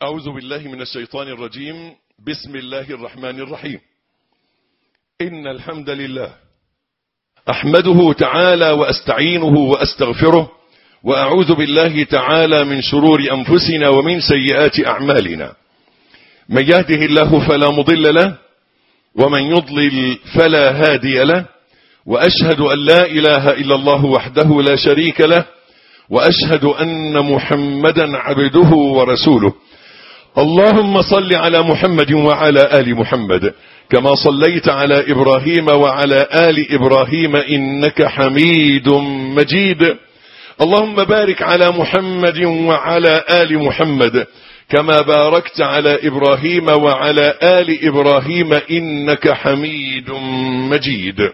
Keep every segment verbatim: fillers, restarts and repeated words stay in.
أعوذ بالله من الشيطان الرجيم. بسم الله الرحمن الرحيم. إن الحمد لله أحمده تعالى وأستعينه وأستغفره، وأعوذ بالله تعالى من شرور أنفسنا ومن سيئات أعمالنا. من يهده الله فلا مضل له، ومن يضلل فلا هادي له، وأشهد أن لا إله إلا الله وحده لا شريك له، وأشهد أن محمدا عبده ورسوله. اللهم صل على محمد وعلى آل محمد كما صليت على إبراهيم وعلى آل إبراهيم إنك حميد مجيد. اللهم بارك على محمد وعلى آل محمد كما باركت على إبراهيم وعلى آل إبراهيم إنك حميد مجيد.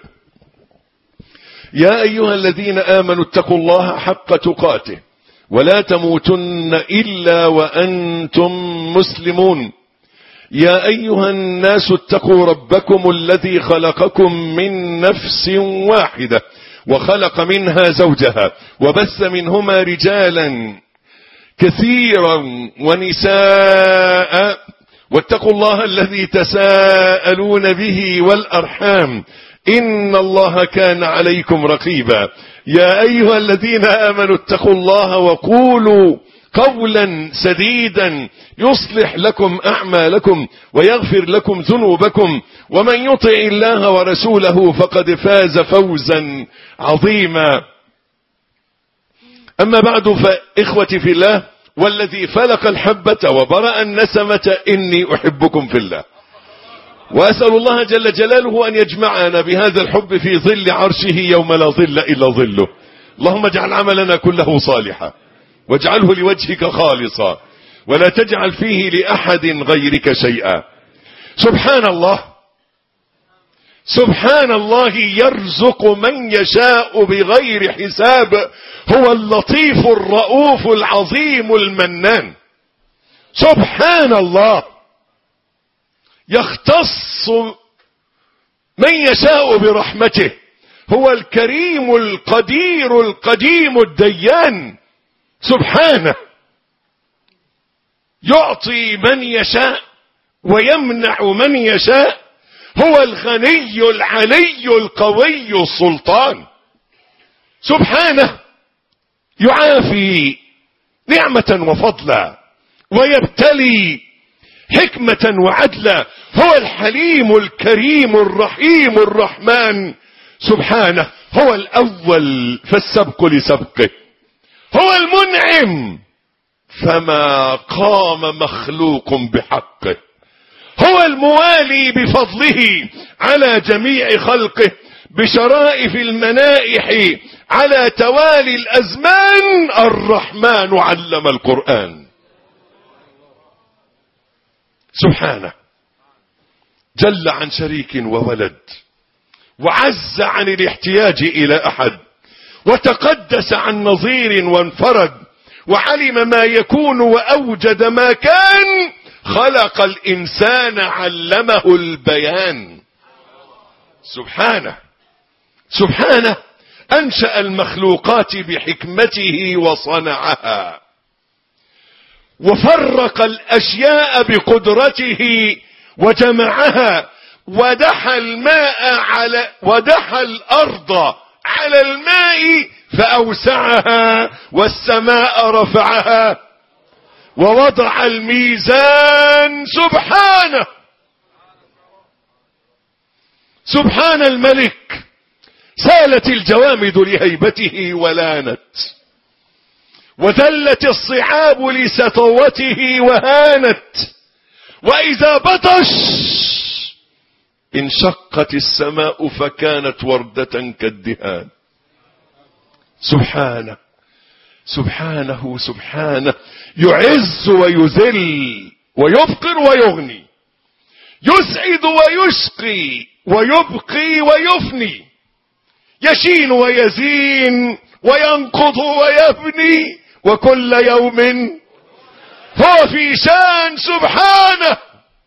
يا أيها الذين آمنوا اتقوا الله حق تقاته ولا تموتن إلا وأنتم مسلمون. يا أيها الناس اتقوا ربكم الذي خلقكم من نفس واحدة وخلق منها زوجها وبث منهما رجالا كثيرا ونساء، واتقوا الله الذي تساءلون به والأرحام إن الله كان عليكم رقيبا. يا أيها الذين آمنوا اتقوا الله وقولوا قولا سديدا يصلح لكم أعمالكم ويغفر لكم ذنوبكم، ومن يطع الله ورسوله فقد فاز فوزا عظيما. أما بعد، فإخوتي في الله والذي فلق الحبة وبرأ النسمة إني أحبكم في الله، وأسأل الله جل جلاله أن يجمعنا بهذا الحب في ظل عرشه يوم لا ظل إلا ظله. اللهم اجعل عملنا كله صالحا واجعله لوجهك خالصا ولا تجعل فيه لأحد غيرك شيئا. سبحان الله سبحان الله يرزق من يشاء بغير حساب. هو اللطيف الرؤوف العظيم المنان. سبحان الله يختص من يشاء برحمته. هو الكريم القدير القديم الديان. سبحانه يعطي من يشاء ويمنع من يشاء. هو الغني العلي القوي السلطان. سبحانه يعافي نعمة وفضلا ويبتلي حكمة وعدلا. هو الحليم الكريم الرحيم الرحمن. سبحانه هو الأول فالسبق لسبقه. هو المنعم فما قام مخلوق بحقه. هو الموالي بفضله على جميع خلقه بشرائف المنائح على توالي الأزمان. الرحمن علم القرآن. سبحانه جل عن شريك وولد، وعز عن الاحتياج إلى أحد، وتقدس عن نظير وانفرد، وعلم ما يكون وأوجد ما كان. خلق الإنسان علمه البيان. سبحانه سبحانه أنشأ المخلوقات بحكمته وصنعها، وفرق الأشياء بقدرته وجمعها، ودحى الماء على ودحى الأرض على الماء فأوسعها، والسماء رفعها، ووضع الميزان. سبحانه سبحان الملك سالت الجوامد لهيبته ولانت، وذلت الصعاب لسطوته وهانت، وإذا بطش انشقت السماء فكانت وردة كالدهان. سبحانه سبحانه سبحانه يعز ويذل ويفقر ويغني، يسعد ويشقي ويبقي ويفني، يشين ويزين وينقض ويبني، وكل يوم هو في شان. سبحانه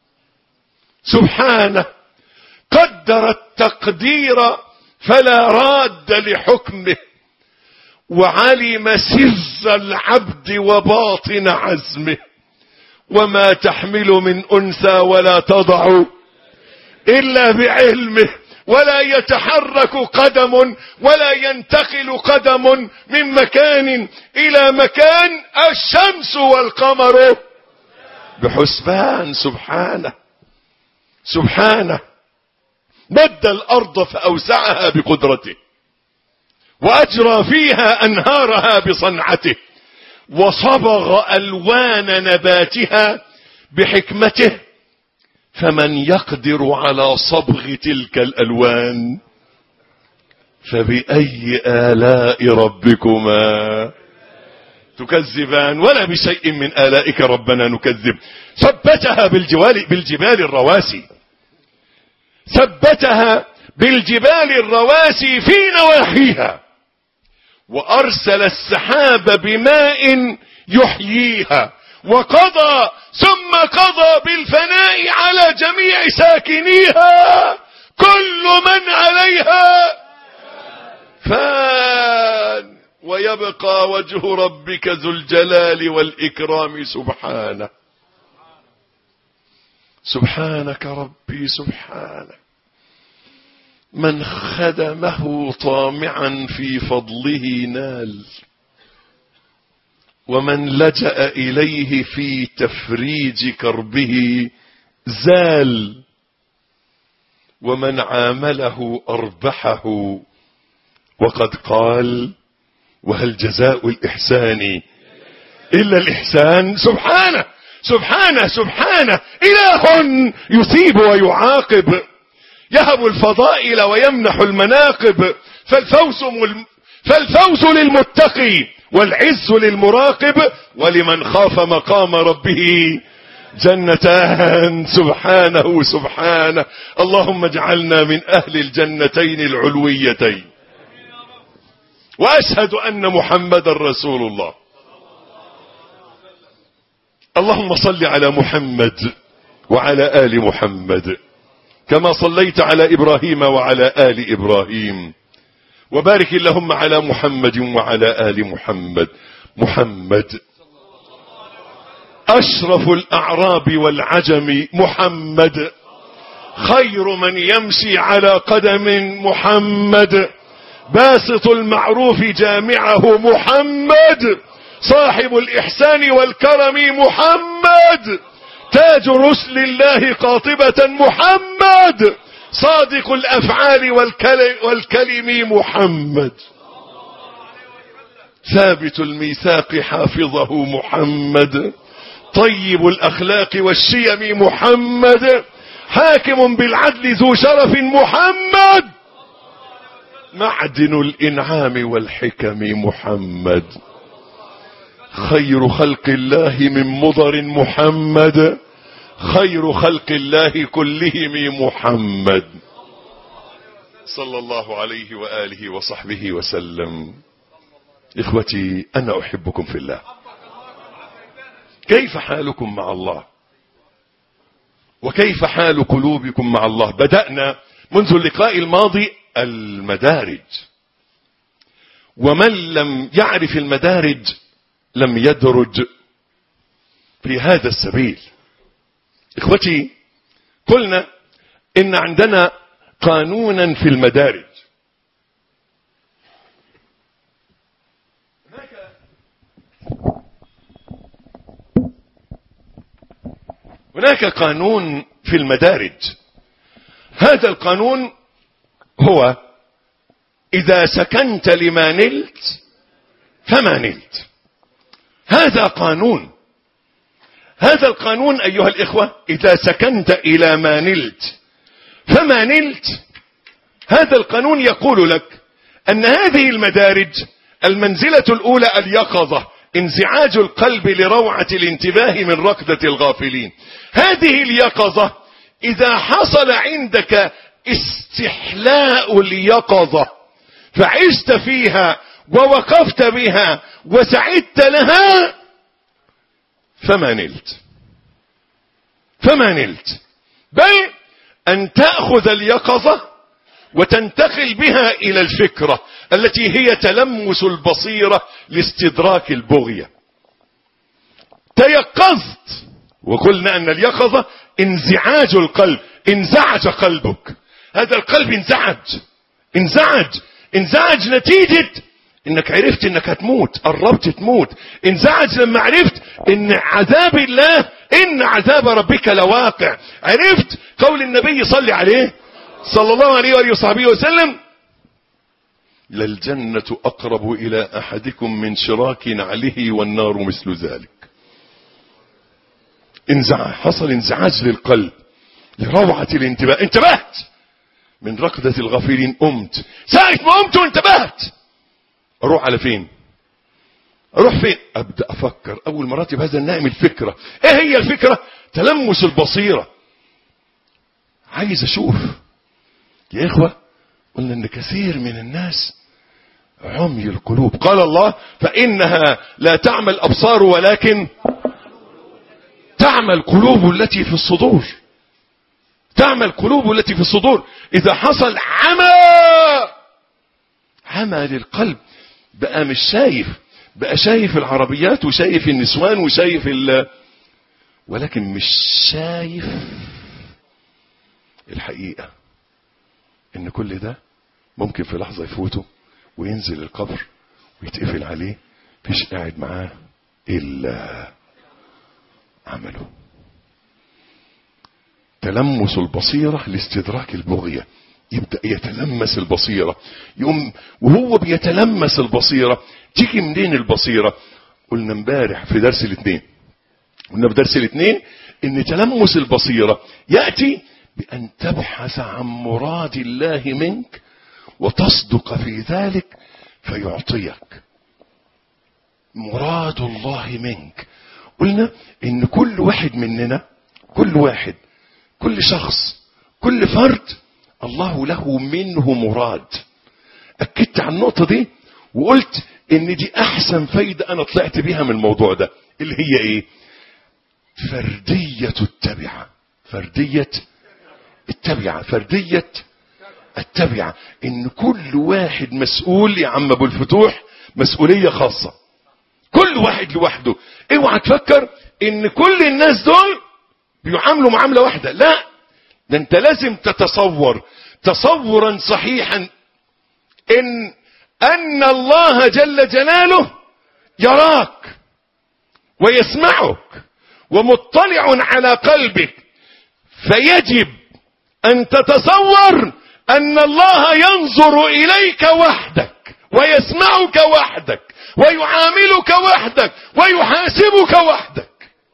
سبحانه قدر التقدير فلا راد لحكمه، وعلم سر العبد وباطن عزمه، وما تحمل من أنثى ولا تضع إلا بعلمه، ولا يتحرك قدم ولا ينتقل قدم من مكان إلى مكان الشمس والقمر بحسبان. سبحانه سبحانه. مد الأرض فأوسعها بقدرته، وأجرى فيها أنهارها بصنعته، وصبغ ألوان نباتها بحكمته. فمن يقدر على صبغ تلك الألوان فبأي آلاء ربكما تكذبان. ولا بشيء من آلائك ربنا نكذب. ثبتها بالجبال, بالجبال الرواسي ثبتها بالجبال الرواسي في نواحيها، وأرسل السحاب بماء يحييها، وقضى ثم قضى بالفناء على جميع ساكنيها. كل من عليها فان، ويبقى وجه ربك ذو الجلال والإكرام. سبحانه سبحانك ربي سبحانك. من خدمه طامعا في فضله نال، ومن لجأ إليه في تفريج كربه زال، ومن عامله أربحه. وقد قال: وهل جزاء الإحسان إلا الإحسان. سبحانه سبحانه سبحانه. إله يثيب ويعاقب، يهب الفضائل ويمنح المناقب. فالفوز, مل... فالفوز للمتقي والعز للمراقب، ولمن خاف مقام ربه جنتان. سبحانه سبحانه. اللهم اجعلنا من أهل الجنتين العلويتين. وأشهد أن محمد رسول الله. اللهم صل على محمد وعلى آل محمد كما صليت على إبراهيم وعلى آل إبراهيم، وبارك اللهم على محمد وعلى آل محمد. محمد أشرف الأعراب والعجم، محمد خير من يمشي على قدم، محمد باسط المعروف جامعه، محمد صاحب الإحسان والكرم، محمد تاج رسل الله قاطبة، محمد صادق الأفعال والكلم، محمد ثابت الميثاق حافظه، محمد طيب الأخلاق والشيم، محمد حاكم بالعدل ذو شرف، محمد معدن الإنعام والحكم، محمد خير خلق الله من مضر، محمد خير خلق الله كلهم، محمد صلى الله عليه وآله وصحبه وسلم. إخوتي، أنا أحبكم في الله. كيف حالكم مع الله؟ وكيف حال قلوبكم مع الله؟ بدأنا منذ اللقاء الماضي المدارج، ومن لم يعرف المدارج لم يدرج في هذا السبيل. إخوتي، قلنا إن عندنا قانونا في المدارج. هناك قانون في المدارج. هذا القانون هو: إذا سكنت لما نلت فما نلت. هذا قانون. هذا القانون أيها الإخوة، إذا سكنت إلى ما نلت فما نلت. هذا القانون يقول لك أن هذه المدارج، المنزلة الأولى اليقظة، انزعاج القلب لروعة الانتباه من ركضة الغافلين. هذه اليقظة إذا حصل عندك استحلاء اليقظة فعشت فيها ووقفت بها وسعدت لها فما نلت فما نلت بل أن تأخذ اليقظة وتنتقل بها إلى الفكرة التي هي تلمس البصيرة لاستدراك البغية. تيقظت وقلنا ان اليقظة انزعاج القلب، انزعج قلبك، هذا القلب انزعج انزعج انزعج نتيجة انك عرفت انك هتموت، قربت تموت. انزعج لما عرفت ان عذاب الله، ان عذاب ربك لواقع. عرفت قول النبي صلى عليه صلى الله عليه وآله وصحبه وسلم: للجنة اقرب الى احدكم من شراك نعله والنار مثل ذلك. انزعاج، حصل انزعاج للقلب لروعة الانتباه. انتبهت من ركضة الغافلين، قمت. ساعة ما قمت وانتبهت، اروح على فين؟ اروح فين؟ ابدأ افكر. اول مراتب هذا النائم الفكرة. ايه هي الفكرة؟ تلمس البصيرة. عايز اشوف. يا اخوة، قلنا ان كثير من الناس عمي القلوب. قال الله: فانها لا تعمى الابصار ولكن تعمى القلوب التي في الصدور. تعمى القلوب التي في الصدور. اذا حصل عمى عمى للقلب، بقى مش شايف، بقى شايف العربيات وشايف النسوان وشايف ال ولكن مش شايف الحقيقة ان كل ده ممكن في لحظة يفوته وينزل القبر ويتقفل عليه، فيش قاعد معاه الا عمله. تلمس البصيرة لاستدراك البغية. يبدأ يتلمس البصيرة، يقوم وهو بيتلمس البصيرة. تيجي منين البصيرة؟ قلنا امبارح في درس الاثنين، قلنا في درس الاثنين ان تلمس البصيرة يأتي بأن تبحث عن مراد الله منك وتصدق في ذلك فيعطيك. مراد الله منك. قلنا ان كل واحد مننا، كل واحد، كل شخص، كل فرد، الله له منه مراد. اكدت على النقطة دي وقلت ان دي احسن فايدة انا طلعت بيها من الموضوع ده، اللي هي ايه؟ فردية التبعة. فردية التبعة فردية التبعة. ان كل واحد مسؤول يا عم ابو الفتوح مسؤولية خاصة، كل واحد لوحده. اوعى تفكر ان كل الناس دول بيعاملوا معاملة واحدة، لا، ده انت لازم تتصور تصورا صحيحا ان ان الله جل جلاله يراك ويسمعك ومطلع على قلبك، فيجب ان تتصور ان الله ينظر اليك وحدك ويسمعك وحدك ويعاملك وحدك ويحاسبك وحدك.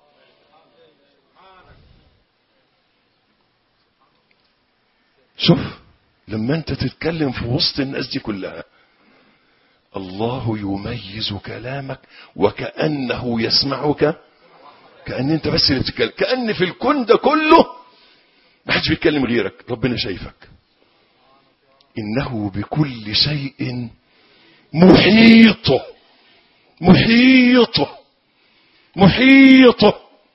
شوف لما انت تتكلم في وسط الناس دي كلها، الله يميز كلامك وكأنه يسمعك، كأن انت بس اللي بتتكلم، كأن في الكون ده كله ما حدش بيتكلم غيرك، ربنا شايفك. انه بكل شيء محيط محيط محيط.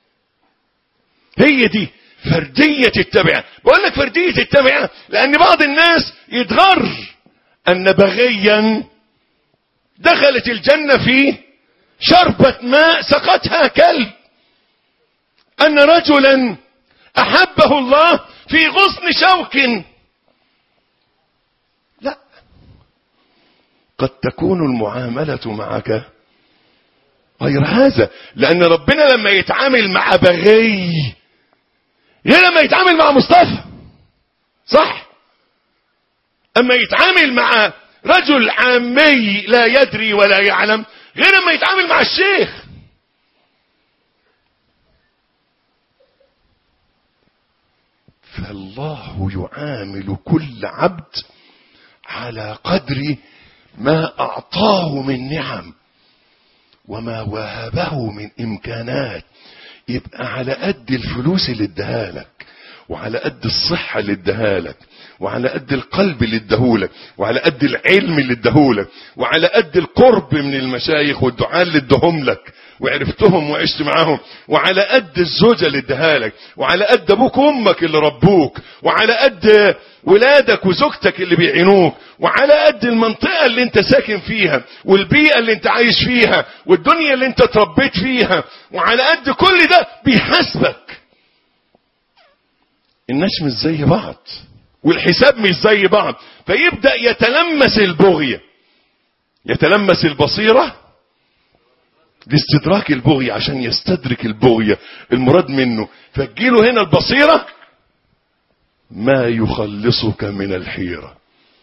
هي دي فردية التبعة. بقول لك فردية التبعة لأن بعض الناس يتغر أن بغيا دخلت الجنة في شربة ماء سقتها كلب، أن رجلا أحبه الله في غصن شوك. لا، قد تكون المعاملة معك غير هذا، لأن ربنا لما يتعامل مع بغي غير لما يتعامل مع مصطفى، صح؟ اما يتعامل مع رجل عامي لا يدري ولا يعلم غير لما يتعامل مع الشيخ. فالله يعامل كل عبد على قدر ما اعطاه من نعم وما وهبه من امكانات. يبقى على قد الفلوس اللي اداها لك، وعلى قد الصحة اللي اداها لك، وعلى قد القلب اللي اداهولك، وعلى قد العلم اللي اداهولك، وعلى قد القرب من المشايخ والدعاء اللي اداهم لك، وعرفتهم وعشت معاهم، وعلى قد الزوجة اللي اديها لك، وعلى قد ابوك وامك اللي ربوك، وعلى قد ولادك وزوجتك اللي بيعينوك، وعلى قد المنطقة اللي انت ساكن فيها، والبيئة اللي انت عايش فيها، والدنيا اللي انت اتربيت فيها، وعلى قد كل ده بيحاسبك. الناس مش زي بعض، والحساب مش زي بعض، فيبدأ يتلمس البغية، يتلمس البصيرة لاستدراك البغية، عشان يستدرك البغية المراد منه، فتجيله هنا البصيرة ما يخلصك من الحيرة.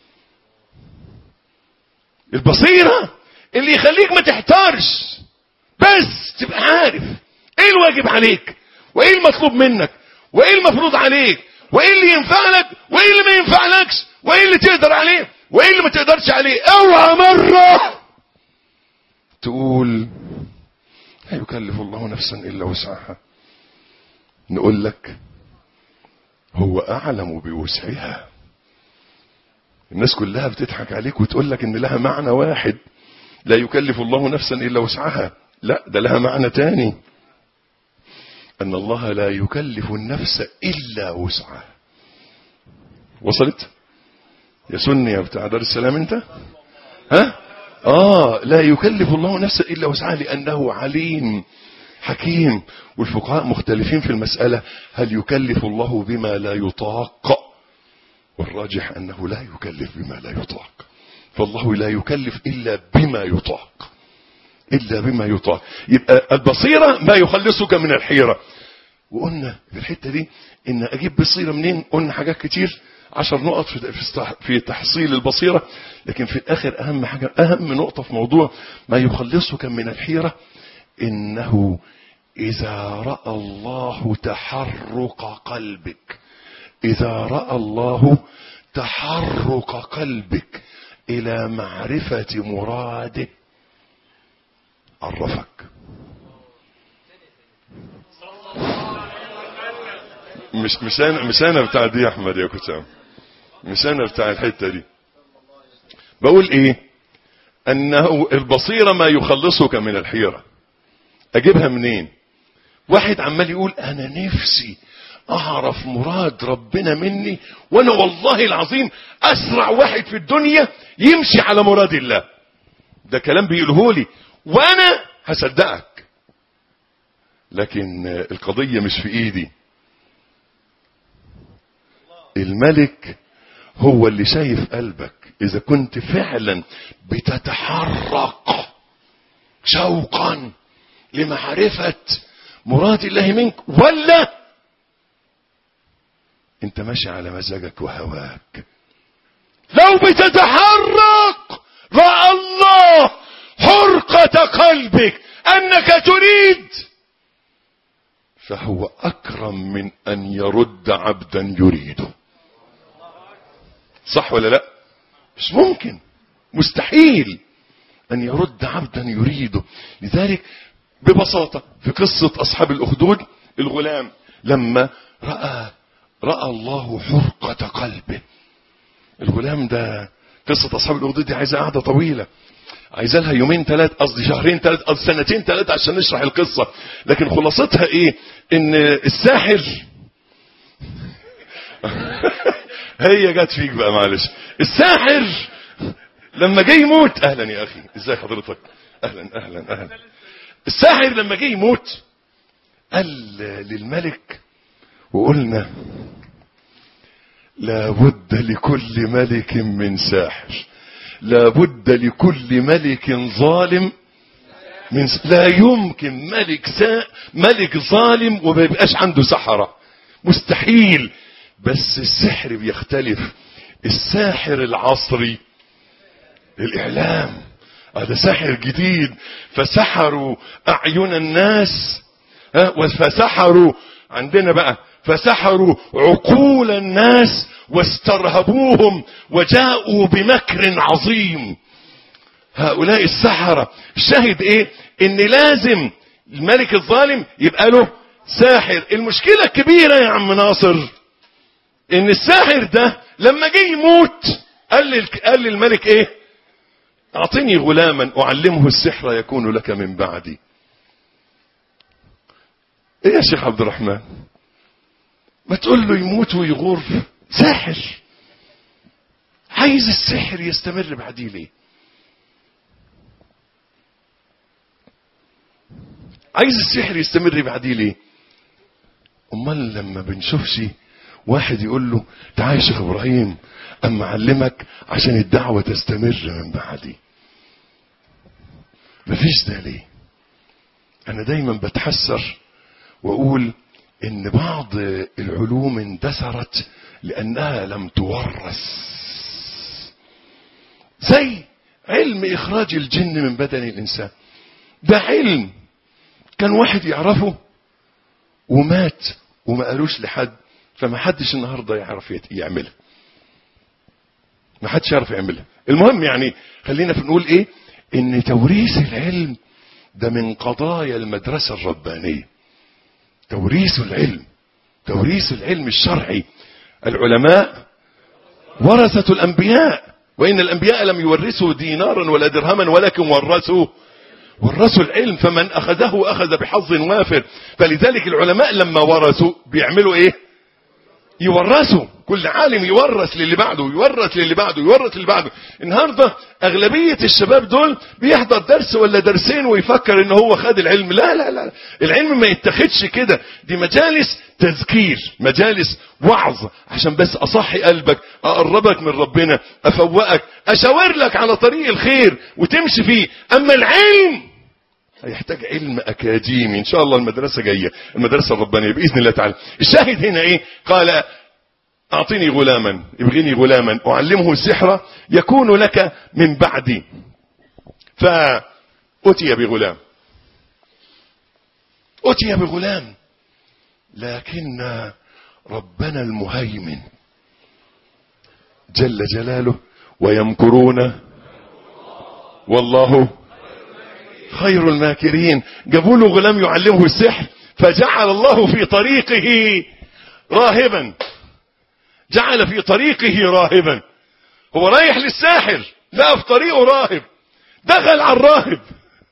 البصيرة اللي يخليك ما تحتارش، بس تبقى عارف ايه الواجب عليك، وايه المطلوب منك، وايه المفروض عليك، وايه اللي ينفع لك، وايه اللي ما ينفعلكش، وايه اللي تقدر عليه، وايه اللي ما تقدرش عليه. اوعى مرة تقول لا يكلف الله نفسا الا وسعها. نقول لك هو اعلم بوسعها. الناس كلها بتضحك عليك وتقول لك ان لها معنى واحد، لا يكلف الله نفسا الا وسعها. لا، ده لها معنى تاني، ان الله لا يكلف النفس الا وسعها. وصلت يا سني يا بتاع دار السلام انت؟ ها؟ اه لا يكلف الله نفسا الا وسعها، لانه عليم حكيم. والفقهاء مختلفين في المسألة، هل يكلف الله بما لا يطاق؟ والراجح انه لا يكلف بما لا يطاق، فالله لا يكلف الا بما يطاق، الا بما يطاق. يبقى البصيرة ما يخلصك من الحيرة. وقلنا في الحتة دي ان اجيب بصيرة منين؟ قلنا حاجات كتير، عشر نقط في تحصيل البصيرة، لكن في الاخر اهم حاجة، اهم نقطة في موضوع ما يخلصك من الحيرة، انه اذا رأى الله تحرك قلبك، اذا رأى الله تحرك قلبك الى معرفة مراده عرفك. مش مش انا مش انا بتاع دي يا احمد يا كتام، مش انا بتاع الحته دي. بقول ايه؟ انه البصيره ما يخلصك من الحيره. اجيبها منين؟ واحد عمال يقول انا نفسي اعرف مراد ربنا مني، وانا والله العظيم اسرع واحد في الدنيا يمشي على مراد الله. ده كلام بيقوله لي وانا هصدقك، لكن القضيه مش في ايدي. الملك هو اللي شايف قلبك، اذا كنت فعلا بتتحرك شوقا لمعرفة مراد الله منك، ولا انت ماشي على مزاجك وهواك. لو بتتحرك رأى الله حرقة قلبك انك تريد، فهو اكرم من ان يرد عبدا يريده. صح ولا لا؟ مش ممكن، مستحيل ان يرد عبدا يريده. لذلك ببساطة في قصة اصحاب الاخدود، الغلام لما رأى رأى الله حرقة قلبه. الغلام ده قصة اصحاب الاخدود دي عايزة قعدة طويلة، عايزة لها يومين ثلاث، قصدي شهرين ثلاث، قصدي سنتين ثلاث عشان نشرح القصة. لكن خلاصتها ايه؟ ان الساحر هي جت فيك بقى معلش. الساحر لما جه يموت، اهلا يا اخي ازاي حضرتك، اهلا اهلا اهلا. الساحر لما جه يموت قال للملك، وقلنا لابد لكل ملك من ساحر، لابد لكل ملك ظالم من س... لا يمكن ملك سا... ملك ظالم وما يبقاش عنده سحرة، مستحيل. بس السحر بيختلف. الساحر العصري الاعلام، هذا ساحر جديد، فسحروا اعين الناس، ها، فسحروا عندنا بقى فسحروا عقول الناس واسترهبوهم وجاءوا بمكر عظيم. هؤلاء السحرة. الشاهد ايه؟ ان لازم الملك الظالم يبقى له ساحر. المشكلة الكبيرة يا عم ناصر ان الساحر ده لما جه يموت قال قال للملك ايه؟ اعطني غلاما اعلمه السحر يكون لك من بعدي. ايه يا شيخ عبد الرحمن؟ ما تقول له يموت ويغور، ساحر. عايز السحر يستمر بعديه ليه؟ عايز السحر يستمر بعديه ليه؟ امال لما بنشوفش واحد يقول له تعال يا شيخ ابراهيم اما اعلمك عشان الدعوة تستمر من بعدي، مفيش ده ليه؟ انا دايما بتحسر واقول ان بعض العلوم اندثرت لانها لم تورث، زي علم اخراج الجن من بدن الانسان. ده علم كان واحد يعرفه ومات وما قالوش لحد، فما حدش النهارده يعرف يعملها، ما حدش يعرف يعملها. المهم يعني خلينا في نقول ايه، ان توريث العلم ده من قضايا المدرسة الربانية. توريث العلم، توريث العلم الشرعي. العلماء ورثة الانبياء، وان الانبياء لم يورثوا دينارا ولا درهما ولكن ورثوا ورثوا العلم، فمن اخذه اخذ بحظ وافر. فلذلك العلماء لما ورثوا بيعملوا ايه؟ يورثوا. كل عالم يورث للي بعده، يورث للي بعده، يورث للي بعده. النهارده اغلبيه الشباب دول بيحضر درس ولا درسين ويفكر ان هو خد العلم. لا لا لا، العلم ما يتخدش كده، دي مجالس تذكير، مجالس وعظ، عشان بس اصحي قلبك، اقربك من ربنا، افوقك، اشاور لك على طريق الخير وتمشي فيه. اما العلم هيحتاج علم اكاديمي. ان شاء الله المدرسة جاية، المدرسة الربانية باذن الله تعالى. الشاهد هنا ايه؟ قال اعطيني غلاما، ابغني غلاما اعلمه السحر يكون لك من بعدي. فاتي بغلام، اتي بغلام، لكن ربنا المهيمن جل جلاله ويمكرون والله خير الماكرين. جابوا له غلام يعلمه السحر، فجعل الله في طريقه راهبا، جعل في طريقه راهبا. هو رايح للساحر، لا في طريقه راهب، دخل على الراهب،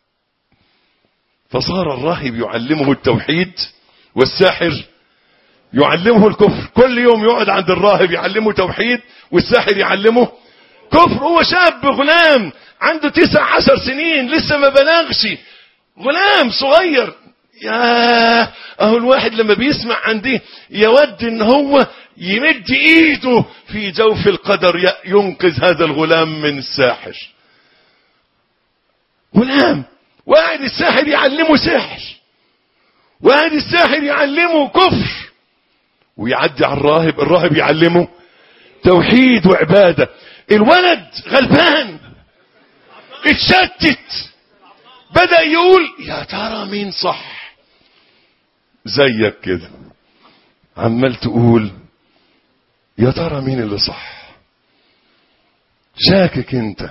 فصار الراهب يعلمه التوحيد والساحر يعلمه الكفر. كل يوم يقعد عند الراهب يعلمه توحيد والساحر يعلمه كفر. هو شاب غلام عنده تسع عشر سنين، لسه ما بلغش، غلام صغير. يا اهو الواحد لما بيسمع عن دي يود ان هو يمد ايده في جوف القدر ينقذ هذا الغلام من الساحر. غلام وقاعد الساحر يعلمه سحر، وقاعد الساحر يعلمه كفر، ويعدي على الراهب، الراهب يعلمه توحيد وعبادة. الولد غلبان اتشتت، بدأ يقول يا ترى مين صح؟ زيك كده عمال تقول يا ترى مين اللي صح، شاكك انت.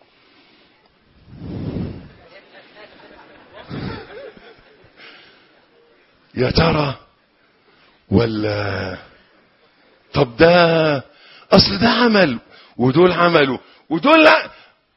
يا ترى ولا طب ده اصل ده عمل ودول عملوا ودول لا،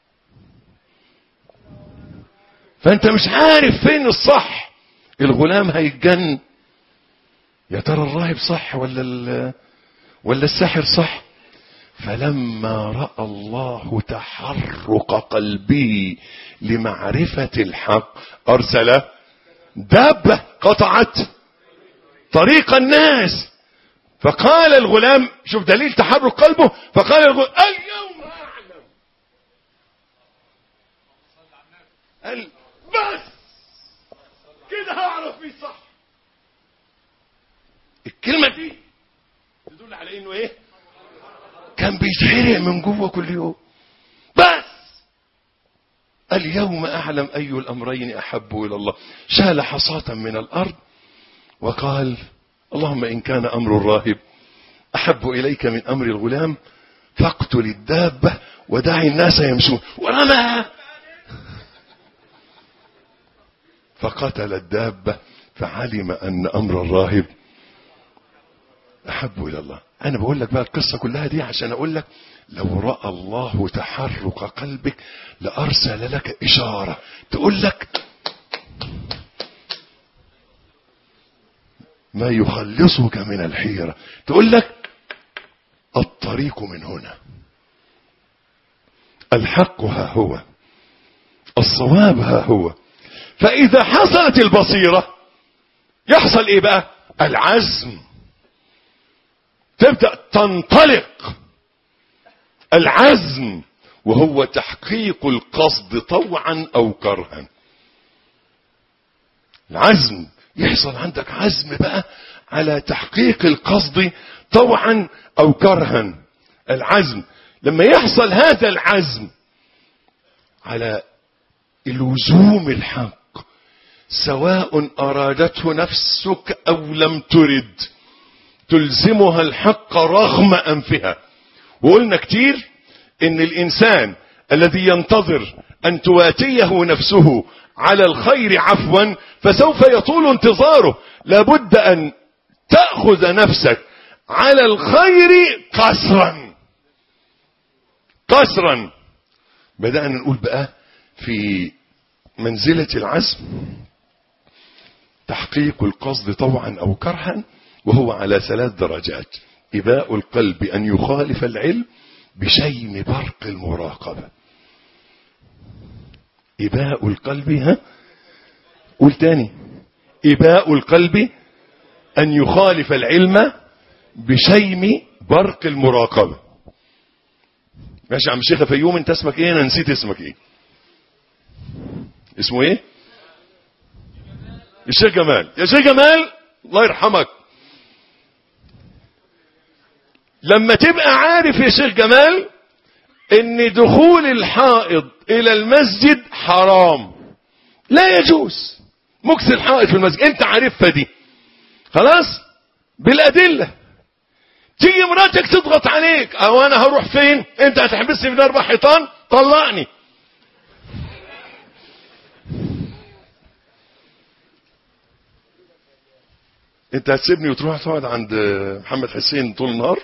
فانت مش عارف فين الصح. الغلام هيتجن، يا ترى الراهب صح ولا ولا الساحر صح؟ فلما رأى الله تحرك قلبه لمعرفة الحق أرسل دابة قطعت طريق الناس. فقال الغلام، شوف دليل تحرك قلبه، فقال الغلام اليوم أعلم. قال بس كده هعرف مين صح. الكلمة دي تدل على انه ايه؟ كان بيتحرق من جوه كل يوم. بس اليوم اعلم اي الامرين احب الى الله. شال حصاة من الارض وقال اللهم ان كان امر الراهب احب اليك من امر الغلام فاقتل الدابة ودع الناس يمشون. ورماها فقتل الدابة، فعلم ان امر الراهب احب الى الله. انا بقول لك بقى القصة كلها دي عشان اقول لك لو رأى الله تحرك قلبك لارسل لك اشارة تقول لك ما يخلصك من الحيرة. تقول لك الطريق من هنا، الحق ها هو، الصواب ها هو. فإذا حصلت البصيرة يحصل ايه بقى؟ العزم. تبدأ تنطلق العزم، وهو تحقيق القصد طوعا او كرها. العزم يحصل عندك عزم بقى على تحقيق القصد طوعا او كرها. العزم لما يحصل هذا العزم على اللزوم الحق، سواء ارادته نفسك او لم ترد، تلزمها الحق رغم انفها. وقلنا كتير ان الانسان الذي ينتظر ان تواتيه نفسه على الخير عفوا فسوف يطول انتظاره. لابد ان تأخذ نفسك على الخير قسرا قسرا. بدأنا نقول بقى في منزلة العزم تحقيق القصد طوعا او كرها، وهو على ثلاث درجات. إباء القلب أن يخالف العلم بشيم برق المراقبة. إباء القلب، ها قول تاني، إباء القلب أن يخالف العلم بشيم برق المراقبة. ماشي يا عم الشيخ فيوم، انت اسمك ايه؟ انا نسيت اسمك ايه. اسمه ايه؟ الشيخ جمال. يا شيخ جمال الله يرحمك، لما تبقى عارف يا شيخ جمال ان دخول الحائض الى المسجد حرام، لا يجوز مكث الحائض في المسجد، انت عارفها دي خلاص بالادله. تيجي مراتك تضغط عليك، او انا هروح فين؟ انت هتحبسني في اربع حيطان، طلقني. انت هتسيبني وتروح تقعد عند محمد حسين طول النهار؟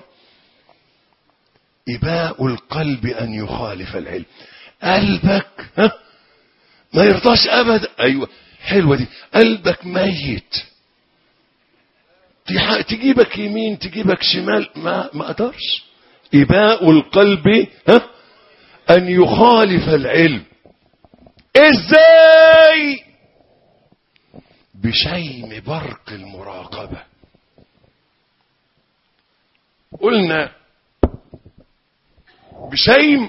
إباء القلب أن يخالف العلم. قلبك ها ما يرضاش أبدا. أيوة حلوة دي. قلبك ميت، تجيبك يمين تجيبك شمال، ما ما قدرش. إباء القلب ها أن يخالف العلم. إزاي؟ بشيم برق المراقبة. قلنا بشيم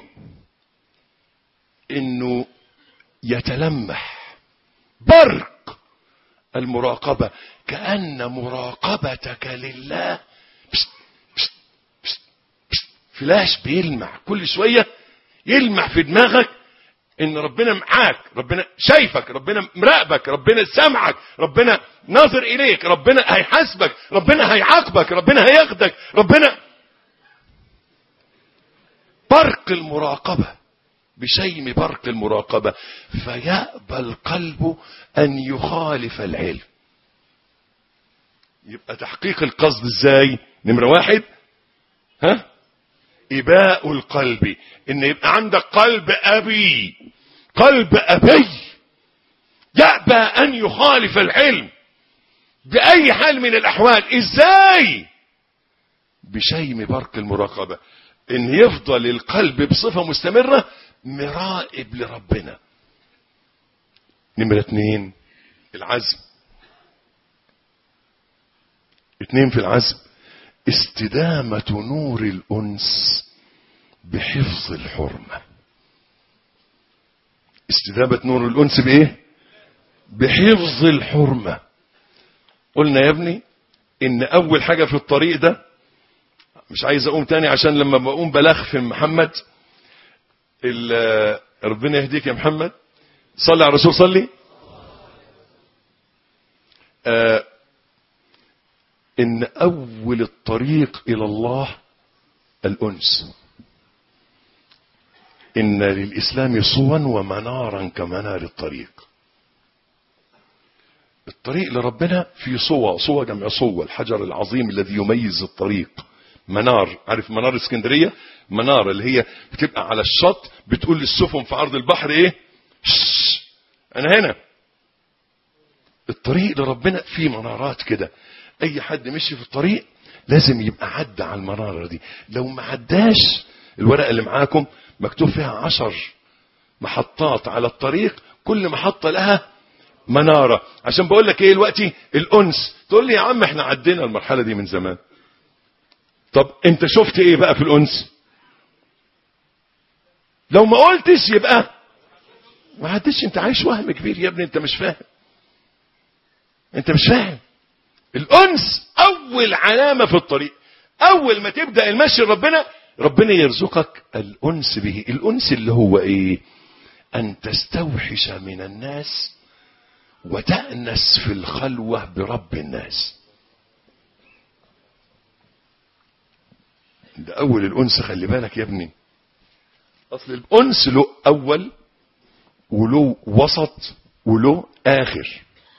انه يتلمح برق المراقبة، كأن مراقبتك لله بشت بشت بشت بشت فلاش بيلمع كل شوية، يلمع في دماغك ان ربنا معاك، ربنا شايفك، ربنا مراقبك، ربنا سامعك، ربنا ناظر اليك، ربنا هيحاسبك، ربنا هيعاقبك، ربنا هياخدك، ربنا. برق المراقبة، بشيم برق المراقبة. فيأبى القلب أن يخالف العلم. يبقى تحقيق القصد ازاي؟ نمرة واحد ها إباء القلب، ان يبقى عندك قلب أبي، قلب أبي يأبى أن يخالف العلم بأي حال من الأحوال. ازاي؟ بشيم برق المراقبة، ان يفضل القلب بصفة مستمرة مراقب لربنا. نمرة اتنين العزم. اتنين في العزم استدامة نور الأنس بحفظ الحرمة. استدامة نور الأنس بإيه؟ بحفظ الحرمة. قلنا يا ابني ان اول حاجة في الطريق ده، مش عايز اقوم تاني عشان لما بقوم بلخفم محمد، ربنا يهديك يا محمد، صلي على الرسول صلي. آه ان اول الطريق الى الله الانس. ان للاسلام صوا ومنارا كمنار الطريق. الطريق لربنا في صوى، صوى جمع صوى، الحجر العظيم الذي يميز الطريق. منار، عارف منار اسكندرية؟ منار اللي هي بتبقى على الشط بتقول للسفن في عرض البحر ايه؟ شش انا هنا. الطريق لربنا فيه منارات كده. اي حد مشي في الطريق لازم يبقى عدى على المنارة دي. لو ما عداش، الورقة اللي معاكم مكتوب فيها عشر محطات على الطريق، كل محطة لها منارة. عشان بقول لك ايه دلوقتي الانس، تقول لي يا عم احنا عدينا المرحلة دي من زمان. طب انت شفت ايه بقى في الانس؟ لو ما قلتش يبقى ما عدتش. انت عايش وهم كبير يا ابني، انت مش فاهم، انت مش فاهم. الانس اول علامة في الطريق، اول ما تبدأ المشي ربنا ربنا يرزقك الانس به. الانس اللي هو ايه؟ ان تستوحش من الناس وتأنس في الخلوة برب الناس. ده اول الانس. خلي بالك يا ابني، اصل الانس له اول وله وسط وله اخر.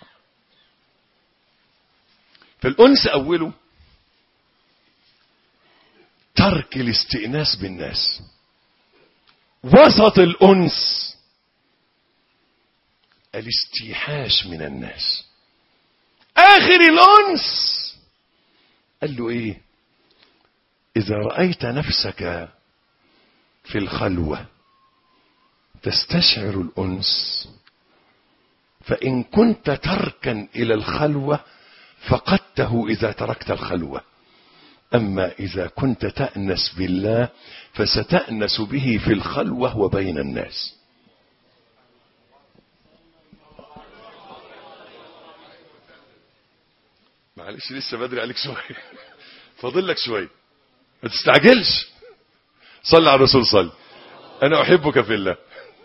فالانس اوله ترك الاستئناس بالناس، وسط الانس الاستيحاش من الناس، اخر الانس قال له ايه؟ اذا رأيت نفسك في الخلوة تستشعر الانس، فان كنت تركا الى الخلوة فقدته اذا تركت الخلوة، اما اذا كنت تأنس بالله فستأنس به في الخلوة وبين الناس. معلش لسه بدري عليك شوية، فاضل لك شوية، ما تستعجلش. صلي على الرسول، صلي. انا احبك في الله.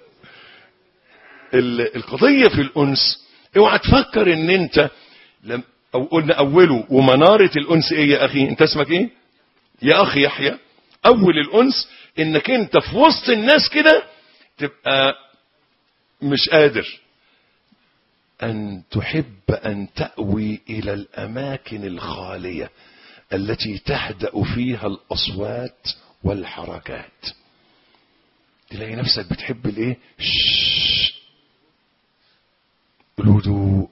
القضية في الانس، اوعى تفكر ان انت لم او قلنا اوله ومنارة الانس ايه يا اخي؟ انت اسمك ايه يا اخي؟ يحيى. اول الانس انك انت في وسط الناس كده تبقى مش قادر ان تحب ان تأوي الى الاماكن الخالية التي تهدأ فيها الاصوات والحركات. تلاقي نفسك بتحب الايه؟ الهدوء،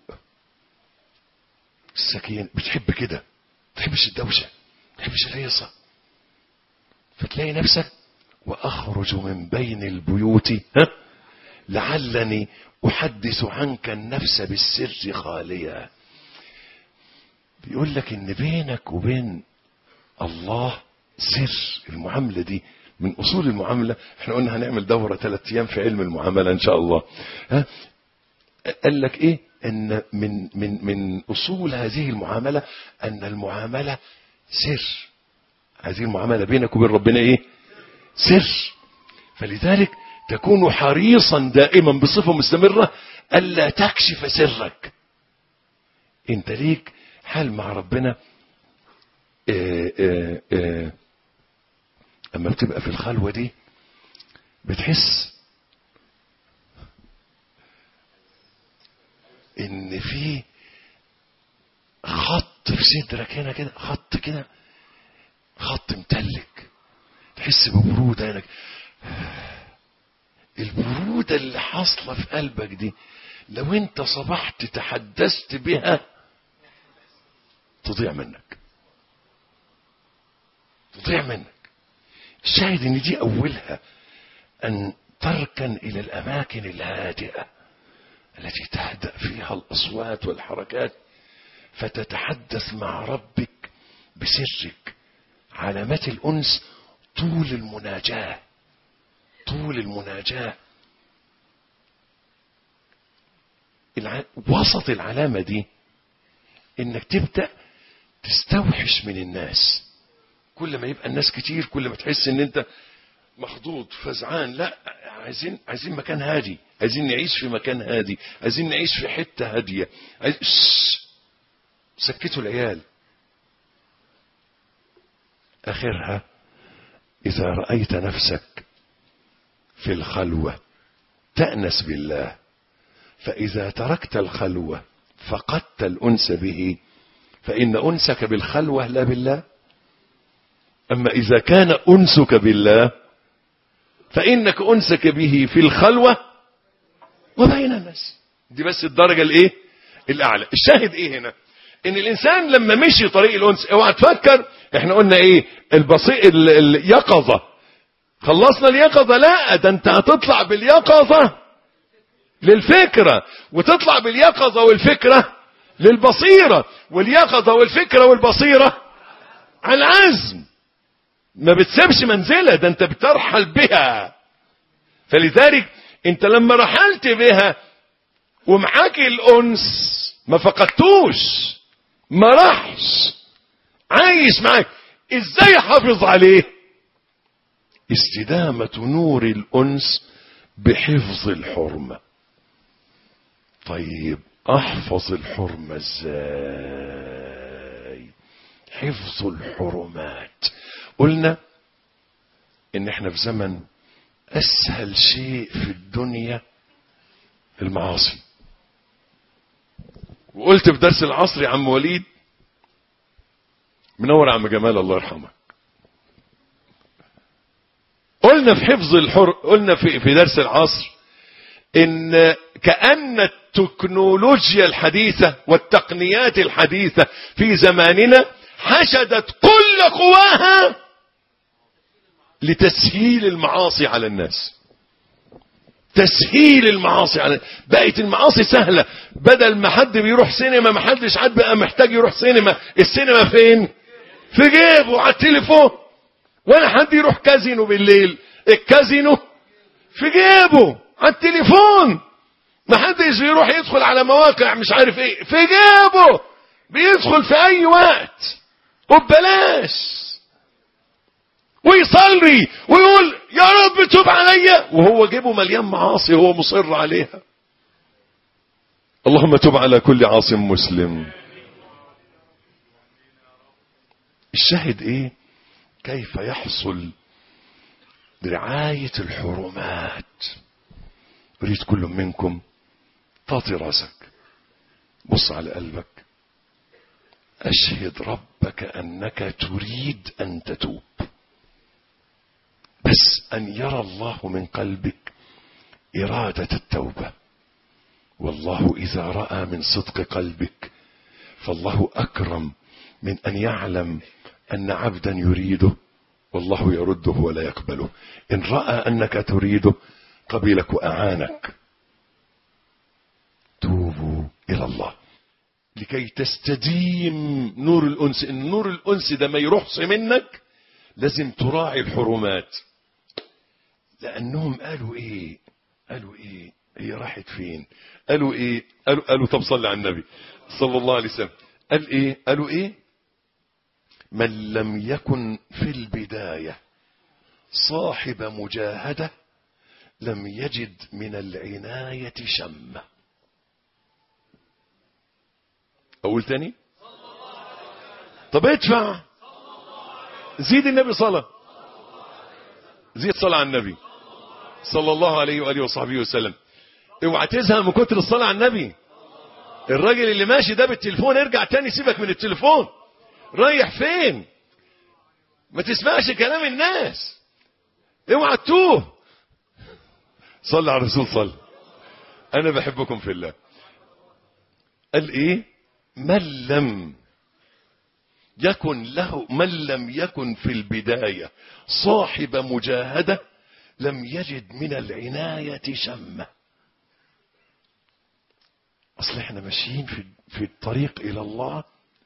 السكين، بتحب كده، ما تحبش الدوشه، ما تحبش الهيصه. فتلاقي نفسك واخرج من بين البيوت ها لعلني احدث عنك النفس بالسر خاليا. بيقول لك ان بينك وبين الله سر. المعامله دي من اصول المعامله. احنا قلنا هنعمل دوره ثلاث ايام في علم المعامله ان شاء الله. ها قال لك ايه؟ ان من من من اصول هذه المعامله ان المعامله سر. هذه المعامله بينك وبين ربنا ايه؟ سر. فلذلك تكون حريصا دائما بصفه مستمره الا تكشف سرك. انت ليك حال مع ربنا. اه اه اه اما بتبقى في الخلوه دي بتحس ان في خط في صدرك هنا كده، خط كده، خط متلك. تحس ببرودة هناك. البرودة اللي حاصلة في قلبك دي لو انت صبحت تحدثت بها تضيع منك، تضيع منك. الشاهد ان دي اولها ان تركن الى الاماكن الهادئة التي تهدأ فيها الأصوات والحركات فتتحدث مع ربك بسرك. علامات الأنس طول المناجاة، طول المناجاة. الع... وسط العلامة دي انك تبدأ تستوحش من الناس. كل ما يبقى الناس كتير كل ما تحس ان انت مخضوض فزعان. لا، عايزين عايزين مكان هادي، عايزين نعيش في مكان هادي، عايزين نعيش في حتة هادية. عايز... سكتوا العيال. اخرها اذا رأيت نفسك في الخلوة تأنس بالله، فاذا تركت الخلوة فقدت الانس به، فان انسك بالخلوة لا بالله. اما اذا كان انسك بالله فانك انسك به في الخلوة وبين الناس. دي بس الدرجة الايه الاعلى. الشاهد ايه هنا؟ ان الانسان لما مشي طريق الانس، اوعى تفكر احنا قلنا ايه البسيط اليقظة خلصنا اليقظة، لا ده انت هتطلع باليقظة للفكرة، وتطلع باليقظة والفكرة للبصيرة، واليقظة والفكرة والبصيرة على العزم. ما بتسيبش منزلة، ده انت بترحل بها. فلذلك انت لما رحلت بها ومعاك الانس ما فقدتوش، ما راحش، عايش معاك. ازاي حافظ عليه؟ استدامة نور الانس بحفظ الحرمة. طيب احفظ الحرمة ازاي؟ حفظ الحرمات. قلنا ان احنا في زمن اسهل شيء في الدنيا المعاصي. وقلت في درس العصر يا عم وليد، منور عم جمال الله يرحمه، قلنا في حفظ الحر قلنا في, في درس العصر ان كأن التكنولوجيا الحديثة والتقنيات الحديثة في زماننا حشدت كل قواها لتسهيل المعاصي على الناس. تسهيل المعاصي على بقت المعاصي سهلة. بدل ما حد بيروح سينما ما حدش عاد بقى محتاج يروح سينما. السينما فين؟ في جيبه على التليفون. ولا حد يروح كازينو بالليل، الكازينو في جيبه على التليفون. ما حدش يروح يدخل على مواقع مش عارف ايه، في جيبه بيدخل في اي وقت وببلاش، ويصلي ويقول يا رب توب عليا وهو جيبه مليان معاصي هو مصر عليها. اللهم توب على كل عاص مسلم. الشاهد ايه؟ كيف يحصل رعاية الحرمات. اريد كل منكم تعطي راسك، بص على قلبك، اشهد ربك انك تريد ان تتوب، بس ان يرى الله من قلبك ارادة التوبة. والله اذا رأى من صدق قلبك فالله اكرم من ان يعلم ان عبدا يريده والله يرده ولا يقبله. ان رأى انك تريده قبلك واعانك. توبوا الى الله لكي تستديم نور الانس. ان نور الانس ده ما يروحش منك لازم تراعي الحرمات. لانهم قالوا ايه قالوا ايه هي راحت فين؟ قالوا ايه قالوا, قالوا طب صلي على النبي صلى الله عليه وسلم. قال ايه قالوا ايه من لم يكن في البداية صاحب مجاهدة لم يجد من العناية شمة. اقول تاني؟ طب ادفع، زيد النبي صلاة، زيد صلاة على النبي صلى الله عليه وآله وصحبه وسلم. اوعى تزهق من كتر الصلاة على النبي. الراجل اللي ماشي ده بالتليفون ارجع تاني، سيبك من التليفون. رايح فين؟ ما تسمعش كلام الناس، اوعى تتوه. صلى على الرسول صلى. انا بحبكم في الله. قال ايه؟ من لم يكن له من لم يكن في البداية صاحب مجاهدة لم يجد من العناية شمة. اصل احنا ماشيين في في الطريق الى الله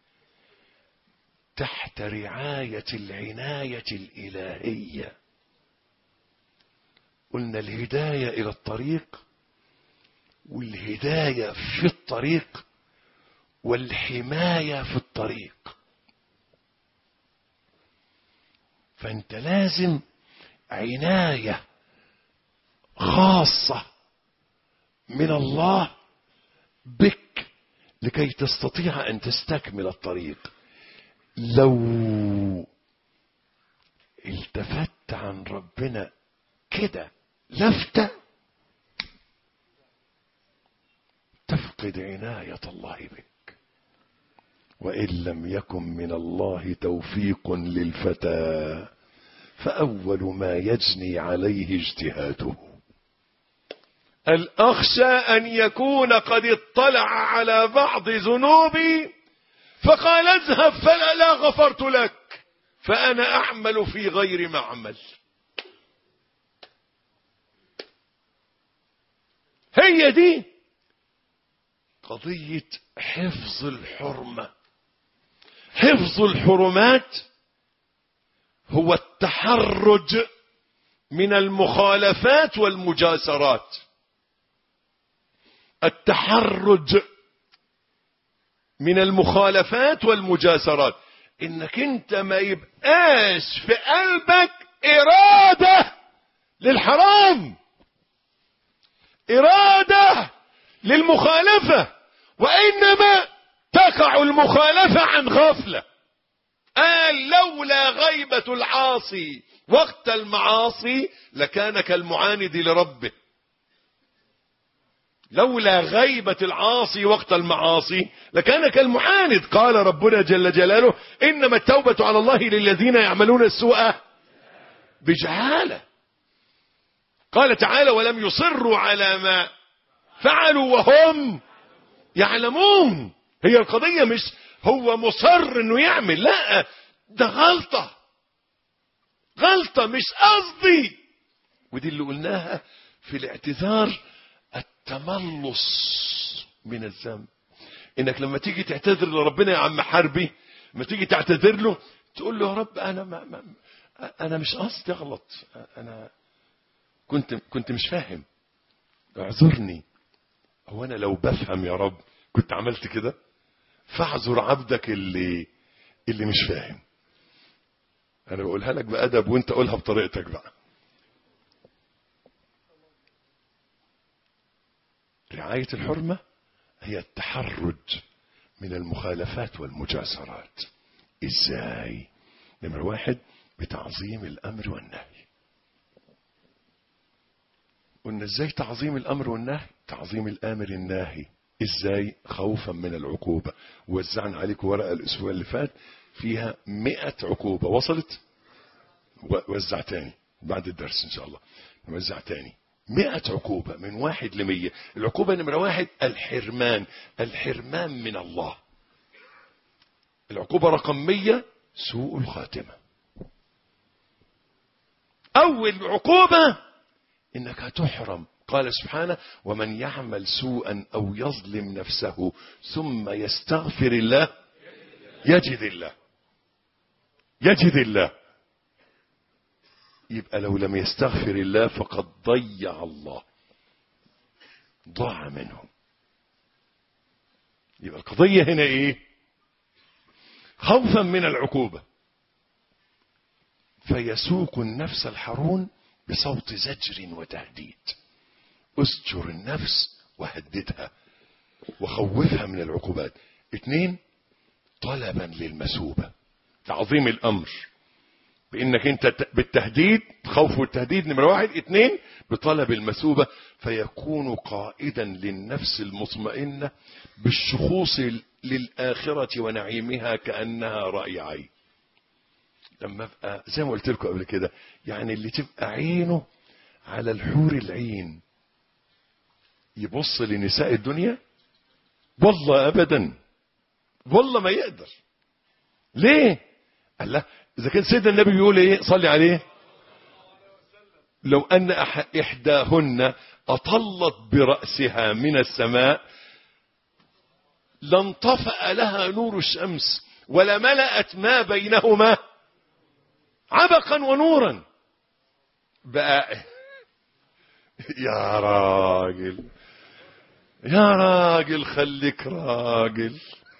تحت رعاية العناية الإلهية. قلنا الهداية إلى الطريق، والهداية في الطريق، والحماية في الطريق. فأنت لازم عناية خاصة من الله بك لكي تستطيع أن تستكمل الطريق. لو التفت عن ربنا كده لفتة تفقد عناية الله بك. وإن لم يكن من الله توفيق للفتى فأول ما يجني عليه اجتهاده. الأخشى أن يكون قد اطلع على بعض ذنوبي فقال اذهب فلا لا غفرت لك فأنا أعمل في غير معمل. هي دي قضية حفظ الحرمة. حفظ الحرمات هو التحرج من المخالفات والمجاسرات. التحرج من المخالفات والمجاسرات انك انت ما يبقاش في قلبك ارادة للحرام، ارادة للمخالفة، وانما تقع المخالفة عن غفلة. قال لولا غيبة العاصي وقت المعاصي لكان كالمعاند لربه. لولا غيبة العاصي وقت المعاصي لكان كالمعاند. قال ربنا جل جلاله إنما التوبة على الله للذين يعملون السوء بجهالة. قال تعالى ولم يصروا على ما فعلوا وهم يعلمون. هي القضية مش هو مصر انه يعمل، لا، ده غلطة غلطة مش قصدي. ودي اللي قلناها في الاعتذار، التملص من الذنب. انك لما تيجي تعتذر لربنا يا عم حربي، لما تيجي تعتذر له تقول له يا رب انا ما ما انا مش قصدي اغلط، انا كنت كنت مش فاهم، اعذرني. هو انا لو بفهم يا رب كنت عملت كده؟ فاعذر عبدك اللي اللي مش فاهم. انا بقولها لك بأدب وانت قولها بطريقتك بقى. رعاية الحرمة هي التحرج من المخالفات والمجاسرات. ازاي؟ نمرة واحد بتعظيم الامر والنهي. قلنا ازاي تعظيم الامر والنهي؟ تعظيم الامر الناهي ازاي؟ خوفا من العقوبة. وزعنا عليكم ورقة الاسبوع اللي فات فيها مئة عقوبة. وصلت؟ وزع تاني بعد الدرس ان شاء الله، نوزع تاني. مئة عقوبة من واحد لمية. العقوبة نمرة واحد الحرمان، الحرمان من الله. العقوبة رقم مية سوء الخاتمة. اول عقوبة انك هتحرم. قال سبحانه ومن يعمل سوءا او يظلم نفسه ثم يستغفر الله يجد الله يجد الله. يبقى لو لم يستغفر الله فقد ضيع الله، ضاع منه. يبقى القضية هنا ايه؟ خوفا من العقوبة فيسوق النفس الحرون بصوت زجر وتهديد. اسجر النفس وهددها وخوفها من العقوبات. اثنين طلبا للمثوبة، تعظيم الامر بانك انت بالتهديد، خوف والتهديد نمرة واحد. اثنين بطلب المثوبة فيكون قائدا للنفس المطمئنة بالشخوص للآخرة ونعيمها كأنها رأي عين. لما ابقى زي ما قلت لكم قبل كده، يعني اللي تبقى عينه على الحور العين يبص لنساء الدنيا؟ والله ابدا، والله ما يقدر. ليه؟ قال لا، اذا كان سيدنا النبي بيقول ايه صلي عليه، لو ان احداهن اطلت برأسها من السماء لانطفأ لها نور الشمس ولملأت ما بينهما عبقا ونورا. بقى يا راجل يا راجل خليك راجل.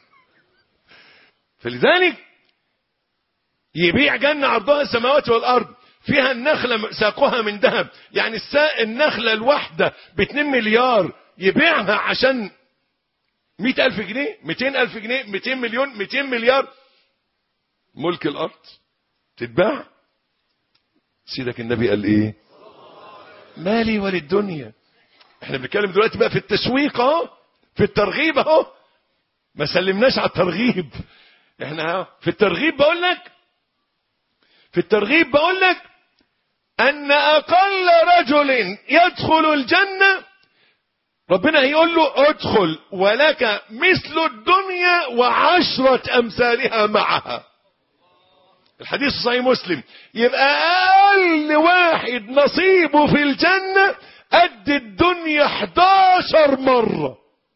فلذلك يبيع جنة عرضها السماوات والأرض فيها النخلة ساقها من ذهب، يعني النخلة الواحدة باتنين مليار يبيعها عشان مئة ألف جنيه، مئتين ألف جنيه، مئتين مليون، مئتين مليار. ملك الأرض تتباع. سيدك النبي قال ايه؟ مالي وللدنيا. احنا بنتكلم دلوقتي بقى في التسويق اهو، في الترغيب اهو، ما سلمناش على الترغيب. احنا في الترغيب بقول لك في الترغيب بقول لك ان اقل رجل يدخل الجنة ربنا هيقول له ادخل ولك مثل الدنيا وعشرة امثالها معها. الحديث صحيح مسلم. يبقى اقل واحد نصيبه في الجنة قد الدنيا حداشر مرة.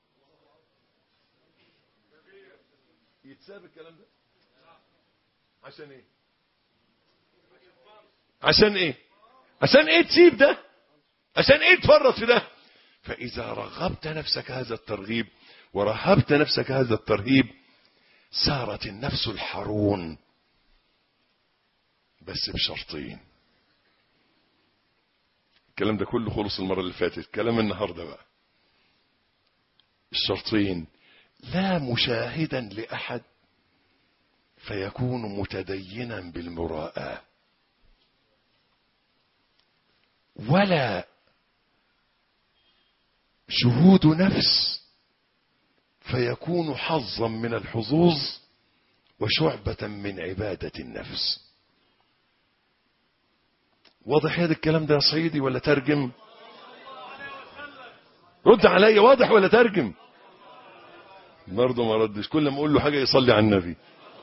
يتساب الكلام ده عشان ايه؟ عشان ايه؟ عشان ايه تسيب ده؟ عشان ايه تفرط في ده؟ فاذا رغبت نفسك هذا الترغيب ورهبت نفسك هذا الترهيب سارت النفس الحرون، بس بشرطين. الكلام ده كله خلص المرة اللي فاتت، كلام النهاردة بقى. الشرطين: لا مشاهدا لأحد فيكون متدينا بالمراءة، ولا شهود نفس فيكون حظا من الحظوظ وشعبة من عبادة النفس. واضح هذا الكلام ده يا صعيدي ولا ترجم؟ رد عليا، واضح ولا ترجم؟ برضه ما ردش. كل ما اقول له حاجه يصلي على النبي.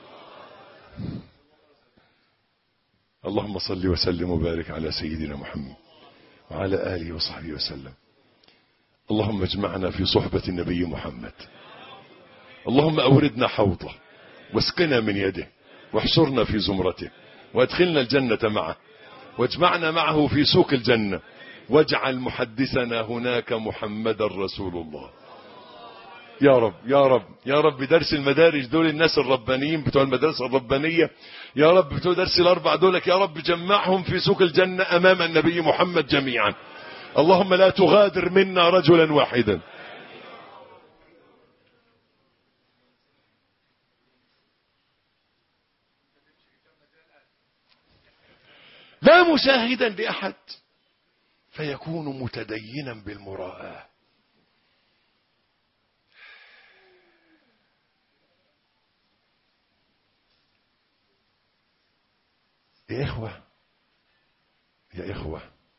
اللهم صل وسلم وبارك على سيدنا محمد وعلى اله وصحبه وسلم. اللهم اجمعنا في صحبة النبي محمد. اللهم اوردنا حوضه واسقنا من يده واحشرنا في زمرته وادخلنا الجنة معه واجمعنا معه في سوق الجنة واجعل محدثنا هناك محمدا رسول الله. يا رب يا رب يا رب. درس المدارج دول الناس الربانيين بتوع المدرسة الربانية، يا رب بتوع درس الاربع دولك، يا رب جمعهم في سوق الجنة امام النبي محمد جميعا. اللهم لا تغادر منا رجلا واحدا. لا مشاهدا لأحد فيكون متدينا بالمراءة. يا إخوة يا إخوة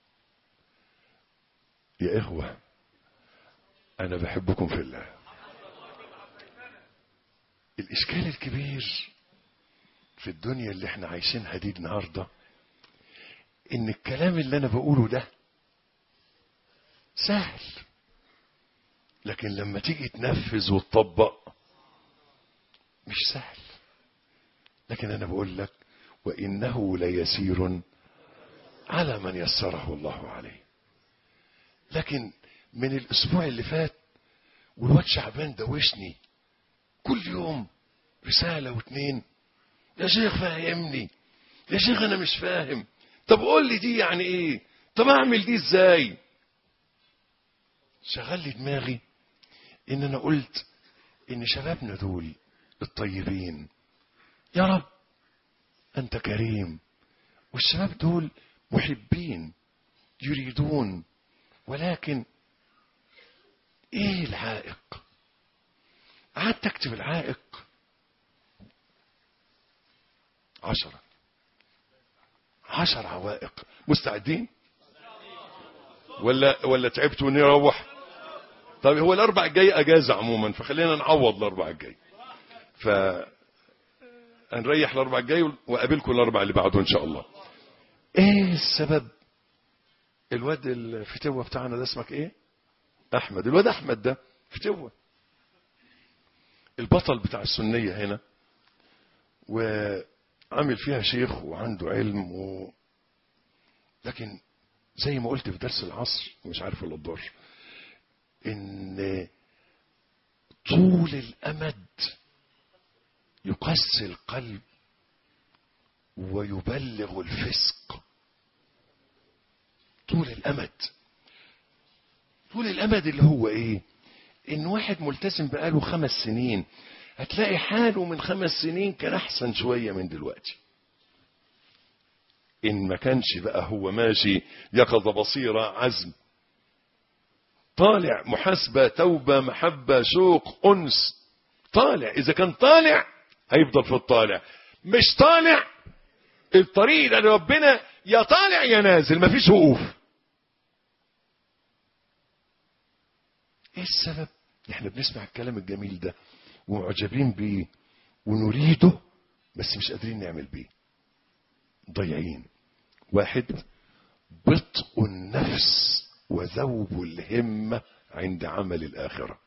يا إخوة أنا بحبكم في الله. الإشكال الكبير في الدنيا اللي احنا عايشينها دي النهاردة إن الكلام اللي أنا بقوله ده سهل، لكن لما تيجي تنفذ وتطبق مش سهل. لكن أنا بقول لك وإنه ليسير على من يسره الله عليه. لكن من الأسبوع اللي فات والواد شعبان دوشني كل يوم رسالة واتنين: يا شيخ فهمني، يا شيخ أنا مش فاهم، طب قول لي دي يعني إيه، طب أعمل دي إزاي. شغل لي دماغي إن أنا قلت إن شبابنا دول الطيبين يا رب أنت كريم، والشباب دول محبين يريدون، ولكن إيه العائق؟ قعدت أكتب العائق عشرة عشر عوائق. مستعدين ولا ولا تعبتوا ونروح؟ طيب هو الأربع الجاي أجازة عموما، فخلينا نعوض الأربع الجاي، فنريح الأربع الجاي وقابلكم الأربع اللي بعده إن شاء الله. إيه السبب؟ الواد الفتوة بتاعنا ده اسمك إيه؟ أحمد. الواد أحمد ده فتوة البطل بتاع السنية هنا، وعامل فيها شيخ وعنده علم و... لكن زي ما قلت في درس العصر مش عارف ولا الدور، ان طول الامد يقسي القلب ويبلغ الفسق. طول الامد طول الامد اللي هو ايه؟ ان واحد ملتزم بقاله خمس سنين هتلاقي حاله من خمس سنين كان احسن شوية من دلوقتي، ان ما كانش بقى هو ماشي يقظة بصيرة عزم طالع، محاسبة توبة محبة شوق أنس طالع. إذا كان طالع هيفضل في الطالع، مش طالع الطريق لأن ربنا يا طالع يا نازل، مفيش وقوف. ايه السبب؟ احنا بنسمع الكلام الجميل ده ومعجبين بيه ونريده، بس مش قادرين نعمل بيه، ضيعين. واحد، بطء النفس وذوب الهمة عند عمل الآخرة.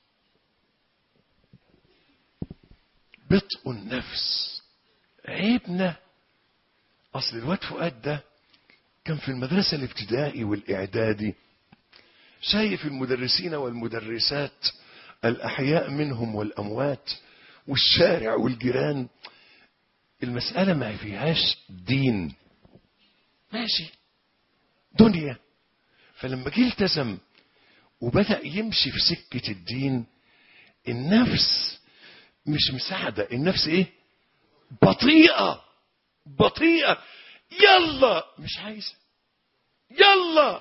بطء النفس عيبنا. أصل الواد فؤاد ده كان في المدرسة الابتدائي والإعدادي شايف المدرسين والمدرسات الأحياء منهم والأموات والشارع والجيران، المسألة ما فيهاش دين، ماشي دنيا. فلما جه التزم وبدأ يمشي في سكة الدين، النفس مش مساعدة، النفس ايه؟ بطيئة بطيئة، يلا مش عايزة، يلا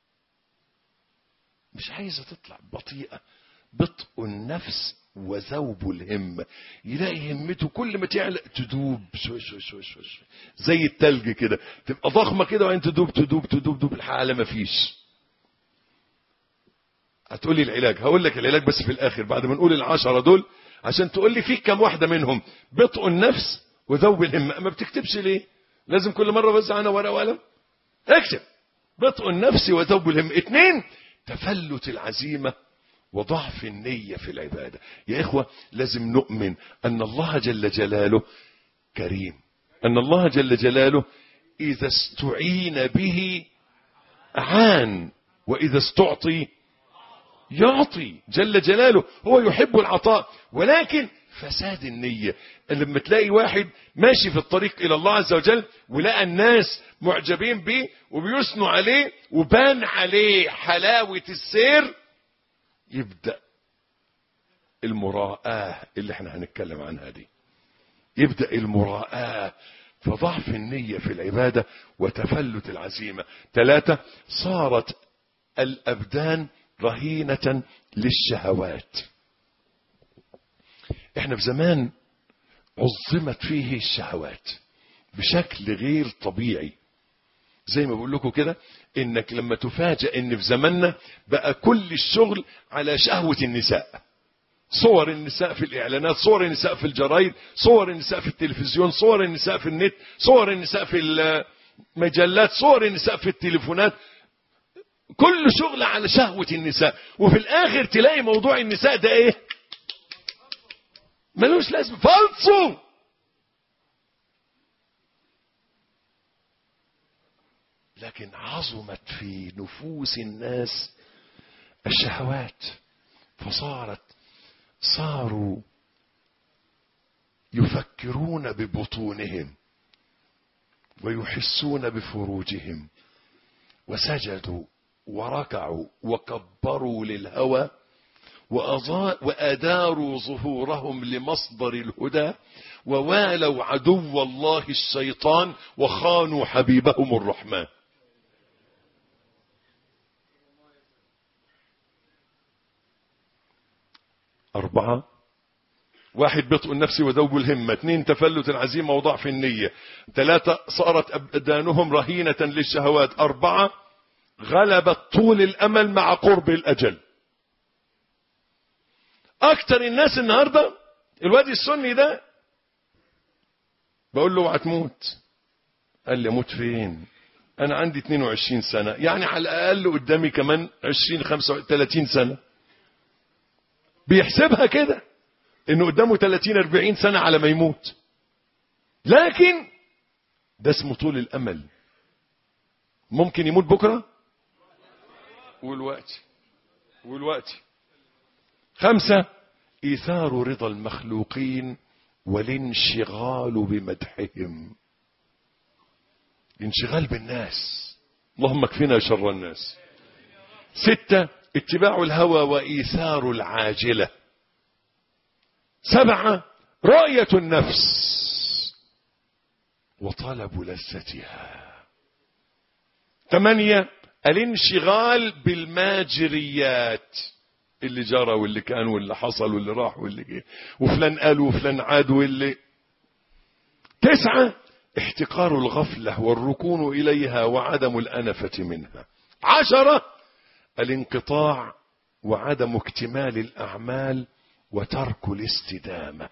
مش عايزة تطلع، بطيئة. بطء النفس وذوب الهمة، يلاقي همته كل ما تعلق تدوب شوي شوي شوي شوي زي التلج كده، تبقى ضخمة كده وانت تدوب تدوب تدوب تدوب الحالة ما فيش. هتقولي العلاج، هقول لك العلاج بس في الاخر بعد ما نقول العشرة دول، عشان تقول لي فيك كم واحدة منهم. بطء النفس وذوب الهمة. ما بتكتبش ليه؟ لازم كل مرة بوزع انا ورقة وقلم؟ اكتب. بطء النفس وذوب الهمة. اتنين، تفلت العزيمة وضعف النية في العبادة. يا إخوة لازم نؤمن أن الله جل جلاله كريم، أن الله جل جلاله إذا استعين به أعان، وإذا استعطي يعطي جل جلاله، هو يحب العطاء. ولكن فساد النية، لما تلاقي واحد ماشي في الطريق إلى الله عز وجل ولقى الناس معجبين به وبيثنوا عليه وبان عليه حلاوة السير، يبدأ المراءة اللي احنا هنتكلم عنها دي، يبدأ المراءة، فضعف النية في العبادة وتفلت العزيمة. ثلاثة، صارت الأبدان رهينة للشهوات. احنا في زمان عظمت فيه الشهوات بشكل غير طبيعي. زي ما بقول لكم كده، انك لما تفاجأ ان في زماننا بقى كل الشغل على شهوة النساء، صور النساء في الاعلانات، صور النساء في الجرايد، صور النساء في التلفزيون، صور النساء في النت، صور النساء في المجلات، صور النساء في التليفونات، كل شغل على شهوة النساء. وفي الاخر تلاقي موضوع النساء ده ايه؟ ملوش لازمه، فالصو. لكن عظمت في نفوس الناس الشهوات، فصارت صاروا يفكرون ببطونهم ويحسون بفروجهم، وسجدوا وركعوا وكبروا للهوى، وأداروا ظهورهم لمصدر الهدى، ووالوا عدو الله الشيطان وخانوا حبيبهم الرحمن. أربعة، واحد، بطء النفس وذوب الهمة. اثنين، تفلت العزيمة وضعف النية. ثلاثة، صارت أبدانهم رهينة للشهوات. أربعة، غلبت طول الأمل مع قرب الأجل. أكتر الناس النهاردة، الوادي السني ده بقول له اوعى تموت، قال لي اموت فين؟ أنا عندي اثنين وعشرين سنة، يعني على الأقل قدامي كمان عشرين خمسة ثلاثين سنة. بيحسبها كده انه قدامه ثلاثين أربعين سنة على ما يموت. لكن ده اسمه طول الامل. ممكن يموت بكرة والوقت والوقت. خمسة، إيثار رضا المخلوقين والانشغال بمدحهم. الانشغال بالناس، اللهم اكفنا شر الناس. ستة، اتباع الهوى وإيثار العاجلة. سبعة، رؤية النفس وطلب لذتها. ثمانية، الانشغال بالماجريات، اللي جرى واللي كان واللي حصل واللي راح واللي جه وفلان قال وفلان عاد واللي. تسعة، احتقار الغفلة والركون إليها وعدم الأنفة منها. عشرة، الانقطاع وعدم اكتمال الأعمال وترك الاستدامة.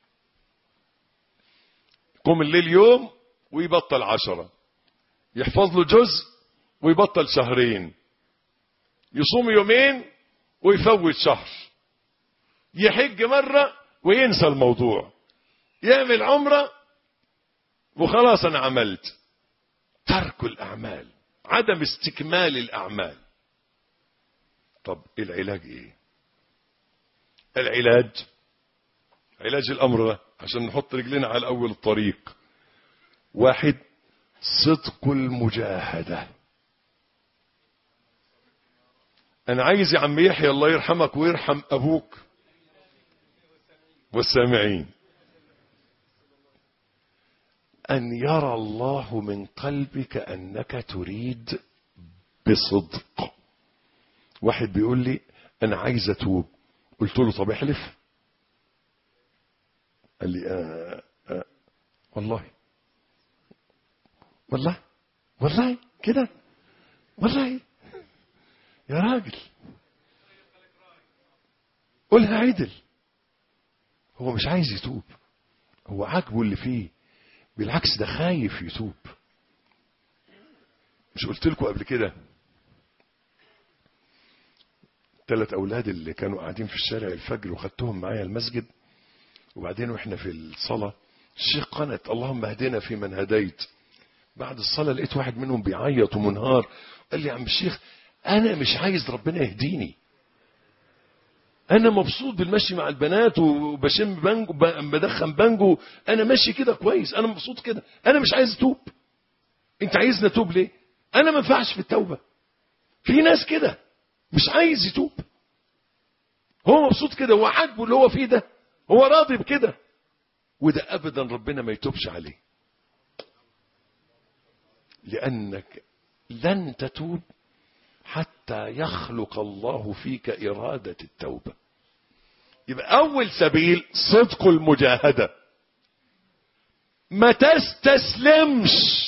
قم الليل يوم ويبطل عشرة، يحفظ له جزء ويبطل شهرين، يصوم يومين ويفوت شهر، يحج مرة وينسى الموضوع، يعمل عمرة وخلاص أنا عملت. ترك الأعمال، عدم استكمال الأعمال. طب العلاج إيه؟ العلاج علاج الأمر ده عشان نحط رجلنا على أول الطريق. واحد، صدق المجاهدة. أنا عايز يا عم يحيى الله يرحمك ويرحم أبوك والسامعين أن يرى الله من قلبك أنك تريد بصدق. واحد بيقول لي أنا عايز أتوب، قلت له طب احلف. قال لي آه آه والله والله والله كده والله يا راجل قولها عدل. هو مش عايز يتوب، هو عاجبه اللي فيه، بالعكس ده خايف يتوب. مش قلت لكم قبل كده ثلاث اولاد اللي كانوا قاعدين في الشارع الفجر وخدتهم معايا المسجد، وبعدين واحنا في الصلاه الشيخ قنت اللهم اهدنا في من هديت. بعد الصلاه لقيت واحد منهم بيعيط ومنهار، قال لي يا عم الشيخ انا مش عايز ربنا يهديني، انا مبسوط بالمشي مع البنات وبشم بانجو بدخن بانجو، انا ماشي كده كويس، انا مبسوط كده، انا مش عايز اتوب. انت عايزني اتوب ليه؟ انا ما ينفعش في التوبه. في ناس كده مش عايز يتوب، هو مبسوط كده، هو عاجبه اللي هو فيه ده، هو راضي بكده، وده ابدا ربنا ما يتوبش عليه، لانك لن تتوب حتى يخلق الله فيك إرادة التوبة. يبقى أول سبيل صدق المجاهدة، ما تستسلمش.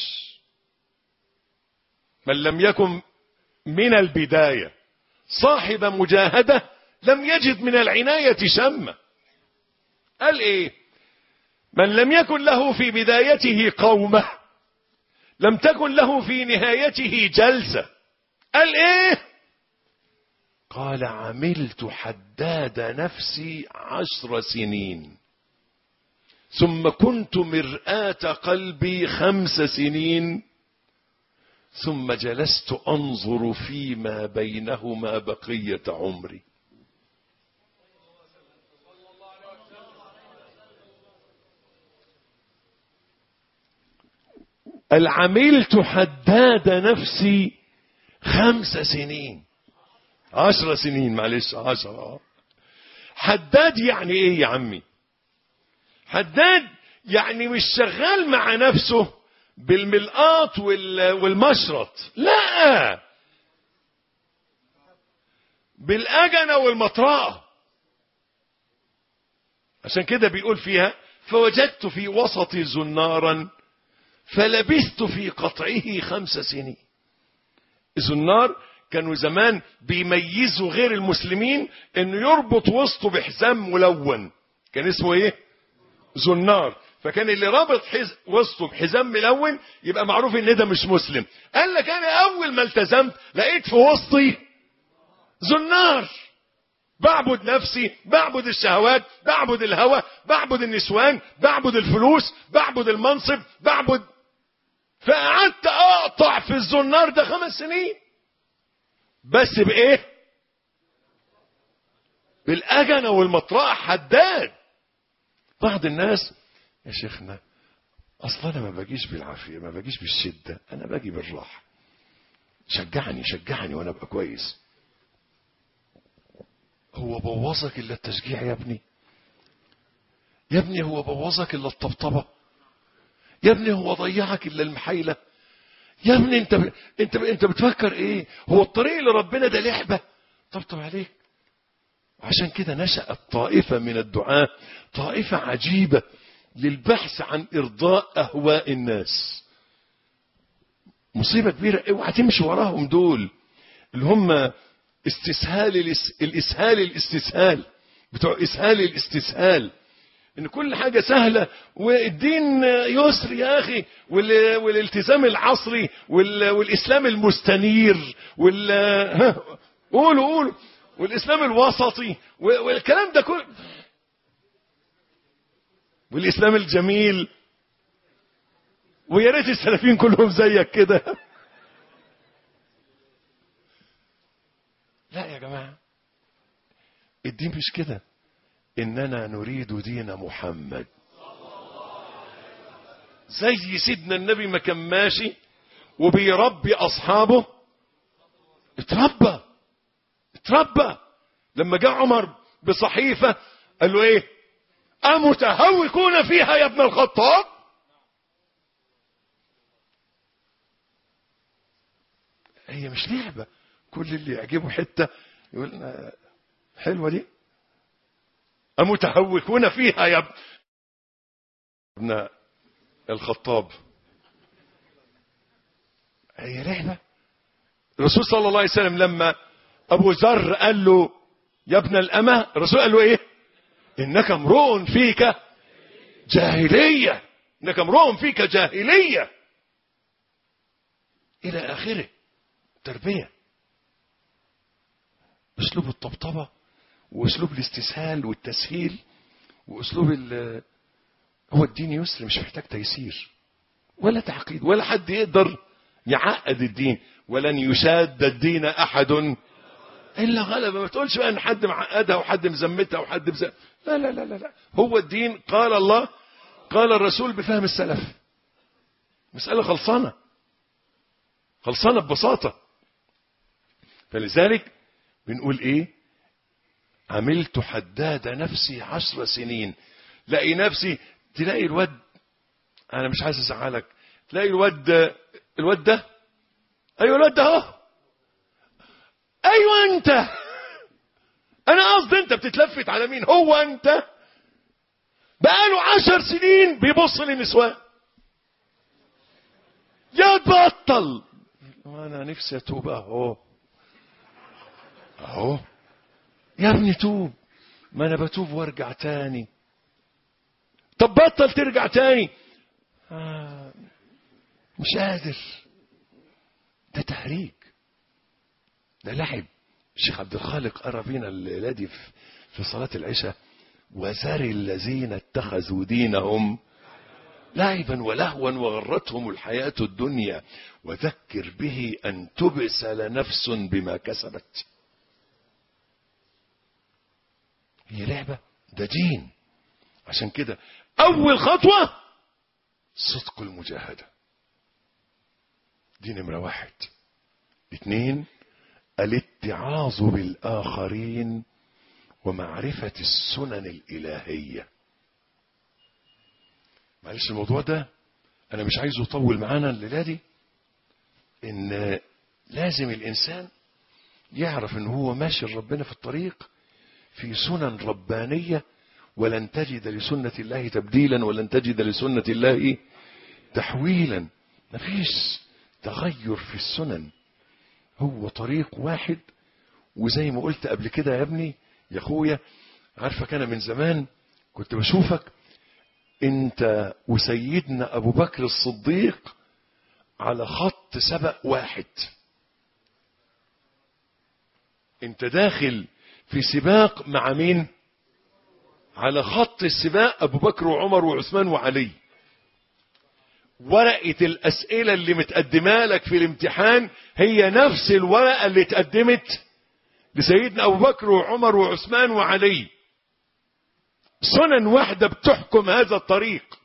من لم يكن من البداية صاحب مجاهدة لم يجد من العناية شمة. قال ايه؟ من لم يكن له في بدايته قومة لم تكن له في نهايته جلسة. قال ايه؟ قال عملت حداد نفسي عشر سنين ثم كنت مرآة قلبي خمس سنين ثم جلست أنظر فيما بينهما بقية عمري. العملت حداد نفسي خمس سنين عشر سنين معلش عشرة. حداد يعني ايه يا عمي؟ حداد يعني مش شغال مع نفسه بالملقاط والمشرط، لا، بالأجنة والمطرقة. عشان كده بيقول فيها فوجدت في وسط زنارا فلبثت في قطعه خمس سنين. الزنار كانوا زمان بيميزوا غير المسلمين انه يربط وسطه بحزام ملون، كان اسمه ايه؟ زنار. فكان اللي رابط حز... وسطه بحزام ملون يبقى معروف ان ده مش مسلم. قال لك انا اول ما التزمت لقيت في وسطي زنار، بعبد نفسي، بعبد الشهوات، بعبد الهوى، بعبد النسوان، بعبد الفلوس، بعبد المنصب، بعبد. فقعدت اقطع في الزنار ده خمس سنين بس بايه؟ بالاجنه والمطرقه. حداد. بعض الناس يا شيخنا اصلا انا ما باجيش بالعافيه، ما باجيش بالشده، انا باجي بالراحه، شجعني شجعني وانا ابقى كويس. هو بوظك الا التشجيع يا ابني؟ يا ابني هو بوظك الا الطبطبه؟ يا ابني هو ضيعك الا المحايله؟ يا ابني انت ب... انت ب... انت بتفكر ايه؟ هو الطريق لربنا ده لعبه؟ طبطب عليك. عشان كده نشأت طائفه من الدعاة، طائفه عجيبه للبحث عن ارضاء اهواء الناس. مصيبه كبيره، اوعى تمشي وراهم دول اللي هم استسهال الاس... الاسهال الاستسهال بتوع اسهال الاستسهال، ان كل حاجة سهلة والدين يسر يا اخي، وال... والالتزام العصري وال... والاسلام المستنير وال قولوا قولوا والاسلام الوسطي والكلام ده كله، والاسلام الجميل، ويا ريت السلفيين كلهم زيك كده. لا يا جماعة، الدين مش كده. إننا نريد دين محمد. زي سيدنا النبي ما كان ماشي وبيربي أصحابه، اتربى اتربى لما جاء عمر بصحيفة قال له ايه؟ أمتهوكون فيها يا ابن الخطاب؟ هي مش لعبة كل اللي يعجبه حتة يقول حلوة دي. أمتهوكون فيها يا ابن الخطاب؟ هي لعبة. الرسول صلى الله عليه وسلم لما أبو ذر قال له يا ابن الأمة، الرسول قال له ايه؟ إنك امرؤ فيك جاهلية، إنك امرؤ فيك جاهلية إلى آخره. تربية، أسلوب الطبطبة وأسلوب الاستسهال والتسهيل وأسلوب ال هو الدين يسر، مش محتاج تيسير ولا تعقيد، ولا حد يقدر يعقد الدين. ولن يشاد الدين أحد إلا غلبه. ما تقولش بقى إن حد معقدها وحد مزمتها وحد مزم... لا لا لا لا لا. هو الدين قال الله قال الرسول بفهم السلف. مسألة خلصانة خلصانة ببساطة. فلذلك بنقول ايه؟ عملت حداد نفسي عشر سنين. لاقي نفسي، تلاقي الواد، انا مش عايز ازعلك، تلاقي الواد الواد ده، ايوه الواد ده اهو، ايوه انت، انا قصدي انت بتتلفت على مين؟ هو انت بقاله عشر سنين بيبص للنسوان. يا تبطل. وانا نفسي اتوب اهو اهو يا ابني توب. ما انا بتوب وارجع تاني. طب بطل ترجع تاني. آه مش قادر. ده تهريج، ده لعب. الشيخ عبد الخالق قرا بينا الليله دي في صلاه العشاء: وذر الذين اتخذوا دينهم لعبا ولهوا وغرتهم الحياة الدنيا وذكر به أن تبسل نفس بما كسبت. هي لعبة؟ ده دين. عشان كده أول خطوة صدق المجاهدة، دي نمرة واحد. اثنين، الاتعاظ بالآخرين ومعرفة السنن الإلهية. معلش الموضوع ده أنا مش عايزه يطول معانا الليلة دي. إن لازم الإنسان يعرف إن هو ماشي ربنا في الطريق في سنن ربانية، ولن تجد لسنة الله تبديلا ولن تجد لسنة الله تحويلا. مفيش تغير في السنن، هو طريق واحد. وزي ما قلت قبل كده يا ابني يا اخويا، عارفك انا من زمان كنت بشوفك انت وسيدنا ابو بكر الصديق على خط سبق واحد. انت داخل في سباق مع مين؟ على خط السباق ابو بكر وعمر وعثمان وعلي. ورقة الاسئلة اللي متقدمة لك في الامتحان هي نفس الورقة اللي اتقدمت لسيدنا ابو بكر وعمر وعثمان وعلي. سنن واحدة بتحكم هذا الطريق.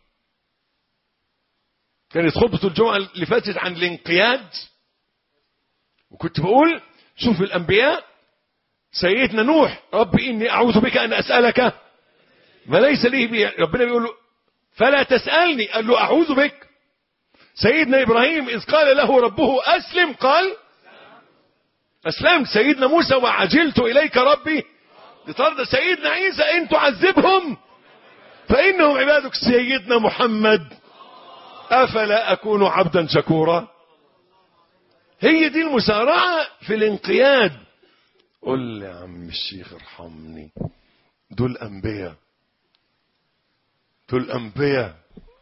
كانت خطبة الجمعة اللي فاتت عن الانقياد، وكنت بقول شوف الانبياء. سيدنا نوح: رب اني اعوذ بك ان اسألك ما ليس لي به. ربنا بيقول له فلا تسألني، قال له اعوذ بك. سيدنا ابراهيم اذ قال له ربه اسلم قال اسلمت. سيدنا موسى: وعجلت اليك ربي لترضى. سيدنا عيسى: ان تعذبهم فانهم عبادك. سيدنا محمد: افلا اكون عبدا شكورا. هي دي المسارعة في الانقياد. قل لي يا عم الشيخ ارحمني، دول انبياء، دول انبياء.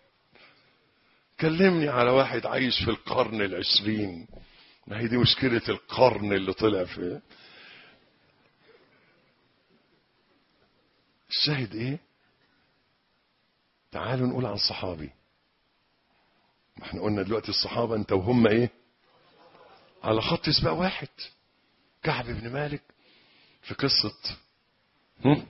كلمني على واحد عايش في القرن العشرين، ما هي دي مشكلة القرن اللي طلع فيه. الشاهد ايه؟ تعالوا نقول عن صحابي. ما احنا قلنا دلوقتي الصحابة انت وهم ايه؟ على خط سباق واحد. كعب بن مالك في قصة هم؟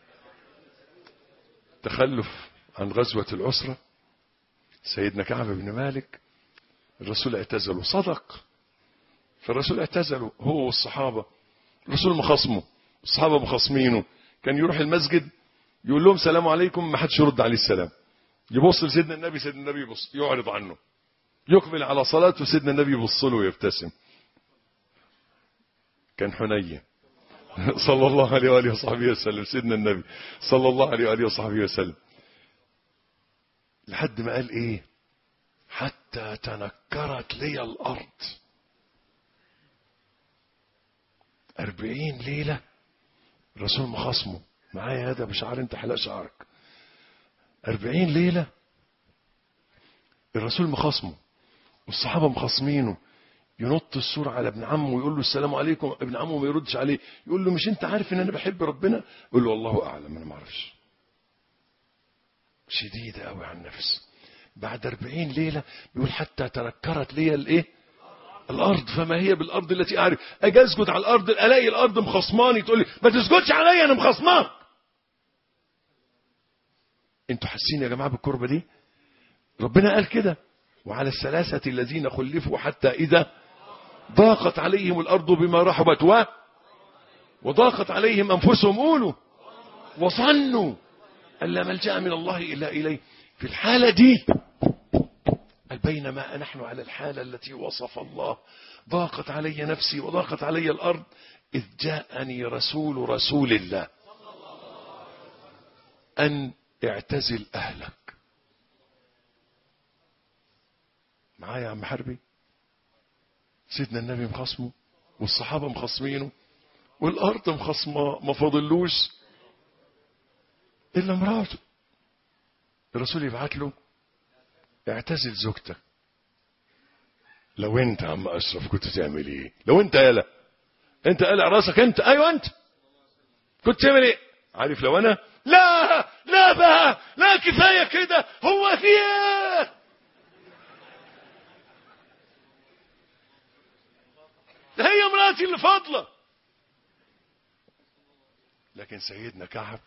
تخلف عن غزوة العسرة، سيدنا كعب بن مالك الرسول اعتزله، صدق، فالرسول اعتزله هو والصحابة، الرسول مخاصمه، الصحابة مخاصمينه، كان يروح المسجد يقول لهم سلام عليكم، ما حدش يرد عليه السلام، يبص لسيدنا النبي، سيدنا النبي يبص يعرض عنه، يقبل على صلاته، سيدنا النبي يبص له ويبتسم. كان حنين صلى الله عليه وآله وصحبه وسلم، سيدنا النبي صلى الله عليه وآله وصحبه وسلم، لحد ما قال ايه؟ حتى تنكرت لي الأرض. أربعين ليلة الرسول مخاصمه، معايا هذا بشعر انت حلق شعرك. أربعين ليلة الرسول مخاصمه والصحابة مخاصمينه، ينط السور على ابن عمه ويقول له السلام عليكم، ابن عمه ما يردش عليه، يقول له مش انت عارف ان انا بحب ربنا؟ يقول له والله اعلم انا ما اعرفش. شديدة قوي عن النفس. بعد أربعين ليلة بيقول حتى تنكرت لي الايه؟ الارض، فما هي بالارض التي اعرف. اجي اسجد على الارض الاقي الارض مخصماني، تقول لي ما تسجدش عليا انا مخصماك. انتوا حاسين يا جماعه بالكربه دي؟ ربنا قال كده وعلى الثلاثه الذين خلفوا حتى اذا ضاقت عليهم الارض بما رحبت و وضاقت عليهم انفسهم، قولوا وظنوا ان لا ملجأ من الله الا اليه. في الحاله دي بينما نحن على الحالة التي وصف الله، ضاقت علي نفسي وضاقت علي الأرض، إذ جاءني رسول رسول الله أن اعتزل أهلك. معايا يا عم حربي؟ سيدنا النبي مخصمه والصحابة مخصمينه والأرض مخصمة، ما فاضلوش إلا مراته. الرسول يبعت له اعتزل زوجتك. لو انت يا عم اشرف كنت تعمل ايه؟ لو انت يالا انت قلع راسك انت، ايوه انت كنت تعمل ايه؟ عارف لو انا لا لا بقى لا كفايه كده، هو في ايه؟ ده هي مراتي اللي فاضله. لكن سيدنا كعب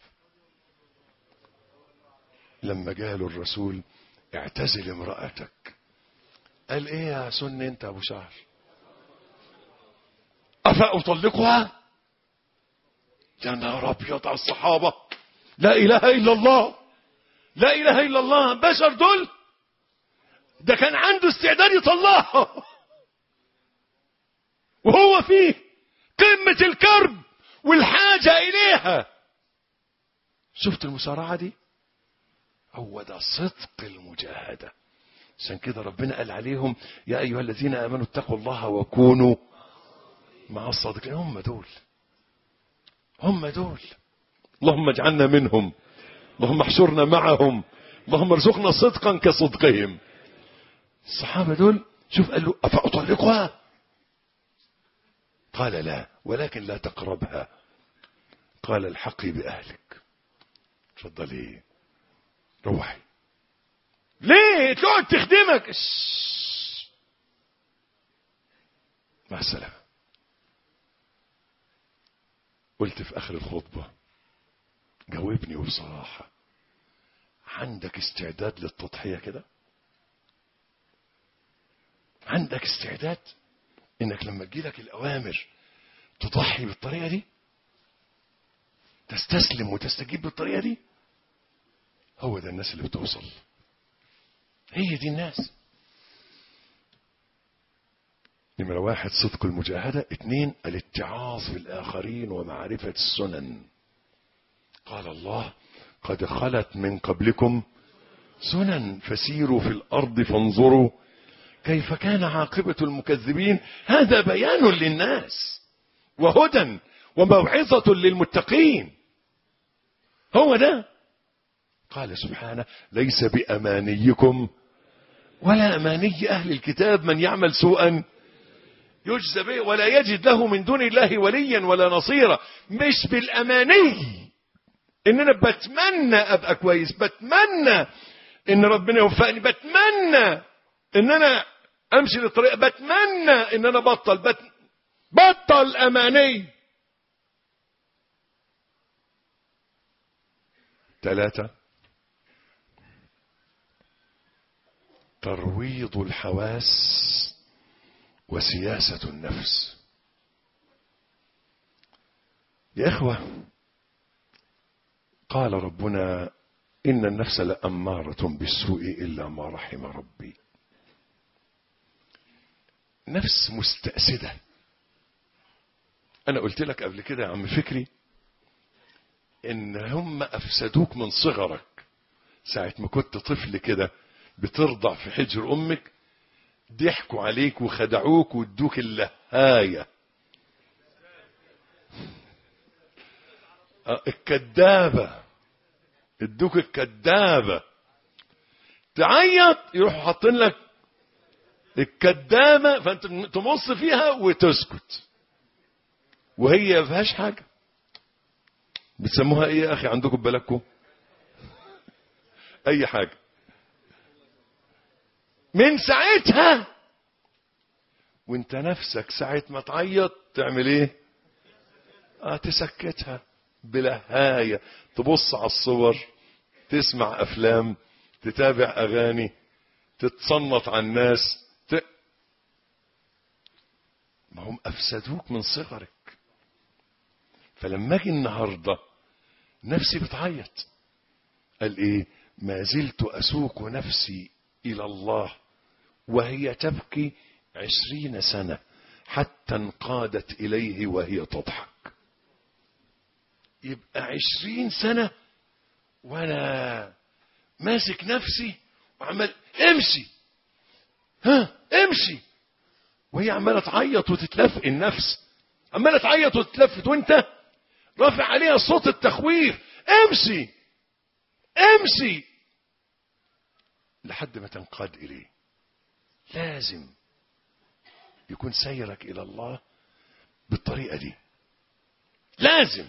لما جاله الرسول اعتزل امرأتك، قال ايه يا سن انت ابو شهر؟ افاطلقها؟ يا نهار ابيض على الصحابه، لا اله الا الله، لا اله الا الله، بشر دول. ده كان عنده استعداد يطلعها وهو فيه قمه الكرب والحاجه اليها. شفت المسارعه دي؟ هو ده صدق المجاهدة. عشان كده ربنا قال عليهم يا أيها الذين آمنوا اتقوا الله وكونوا مع الصادقين. هم دول، هم دول. اللهم اجعلنا منهم، اللهم احشرنا معهم، اللهم ارزقنا صدقا كصدقهم. الصحابة دول شوف قال له أفأطلقها؟ قال لا ولكن لا تقربها. قال الحقي بأهلك. تفضلي روحي. ليه تقعد تخدمك؟ مع السلامة. قلت في آخر الخطبة جاوبني وبصراحة، عندك استعداد للتضحية كده؟ عندك استعداد انك لما تجيلك الأوامر تضحي بالطريقة دي؟ تستسلم وتستجيب بالطريقة دي؟ هو ده الناس اللي بتوصل، هي دي الناس. نمرة واحد صدق المجاهدة. اثنين الاتعاظ بالآخرين ومعرفة السنن. قال الله قد خلت من قبلكم سنن فسيروا في الأرض فانظروا كيف كان عاقبة المكذبين. هذا بيان للناس وهدى وموعظة للمتقين. هو ده. قال سبحانه ليس بأمانيكم ولا أماني أهل الكتاب من يعمل سوءا يجزى به ولا يجد له من دون الله وليا ولا نصيرا. مش بالأماني إن أنا بتمنى أبقى كويس، بتمنى إن ربنا يوفقني، بتمنى إن أنا أمشي للطريق، بتمنى إن أنا بطل بت... بطل أماني. ثلاثة، ترويض الحواس وسياسة النفس. يا إخوة، قال ربنا إن النفس لأمارة بالسوء إلا ما رحم ربي. نفس مستأسدة. أنا قلت لك قبل كده يا عم فكري إن هم أفسدوك من صغرك. ساعة ما كنت طفل كده بترضع في حجر أمك، ضحكوا عليك وخدعوك وادوك اللهاية، الكدابة، ادوك الكدابة. تعيط يروحوا حاطين لك الكدابة فانت تمص فيها وتسكت، وهي ما فيهاش حاجة. بتسموها ايه يا اخي عندكم ببلدكم؟ اي حاجة. من ساعتها وانت نفسك ساعة ما تعيط تعمل ايه؟ اه تسكتها بلهاية، تبص على الصور، تسمع افلام، تتابع اغاني، تتصنط على الناس. ت... ما هم افسدوك من صغرك. فلما اجي النهارده نفسي بتعيط، قال ايه؟ ما زلت اسوق نفسي الى الله وهي تبكي عشرين سنة حتى انقادت اليه وهي تضحك. يبقى عشرين سنة وانا ماسك نفسي وعمال امشي، ها امشي، وهي عمالة تعيط وتتلف. النفس عمالة تعيط وتتلفت وانت رافع عليها صوت التخويف، امشي امشي، لحد ما تنقاد اليه. لازم يكون سيرك الى الله بالطريقة دي. لازم.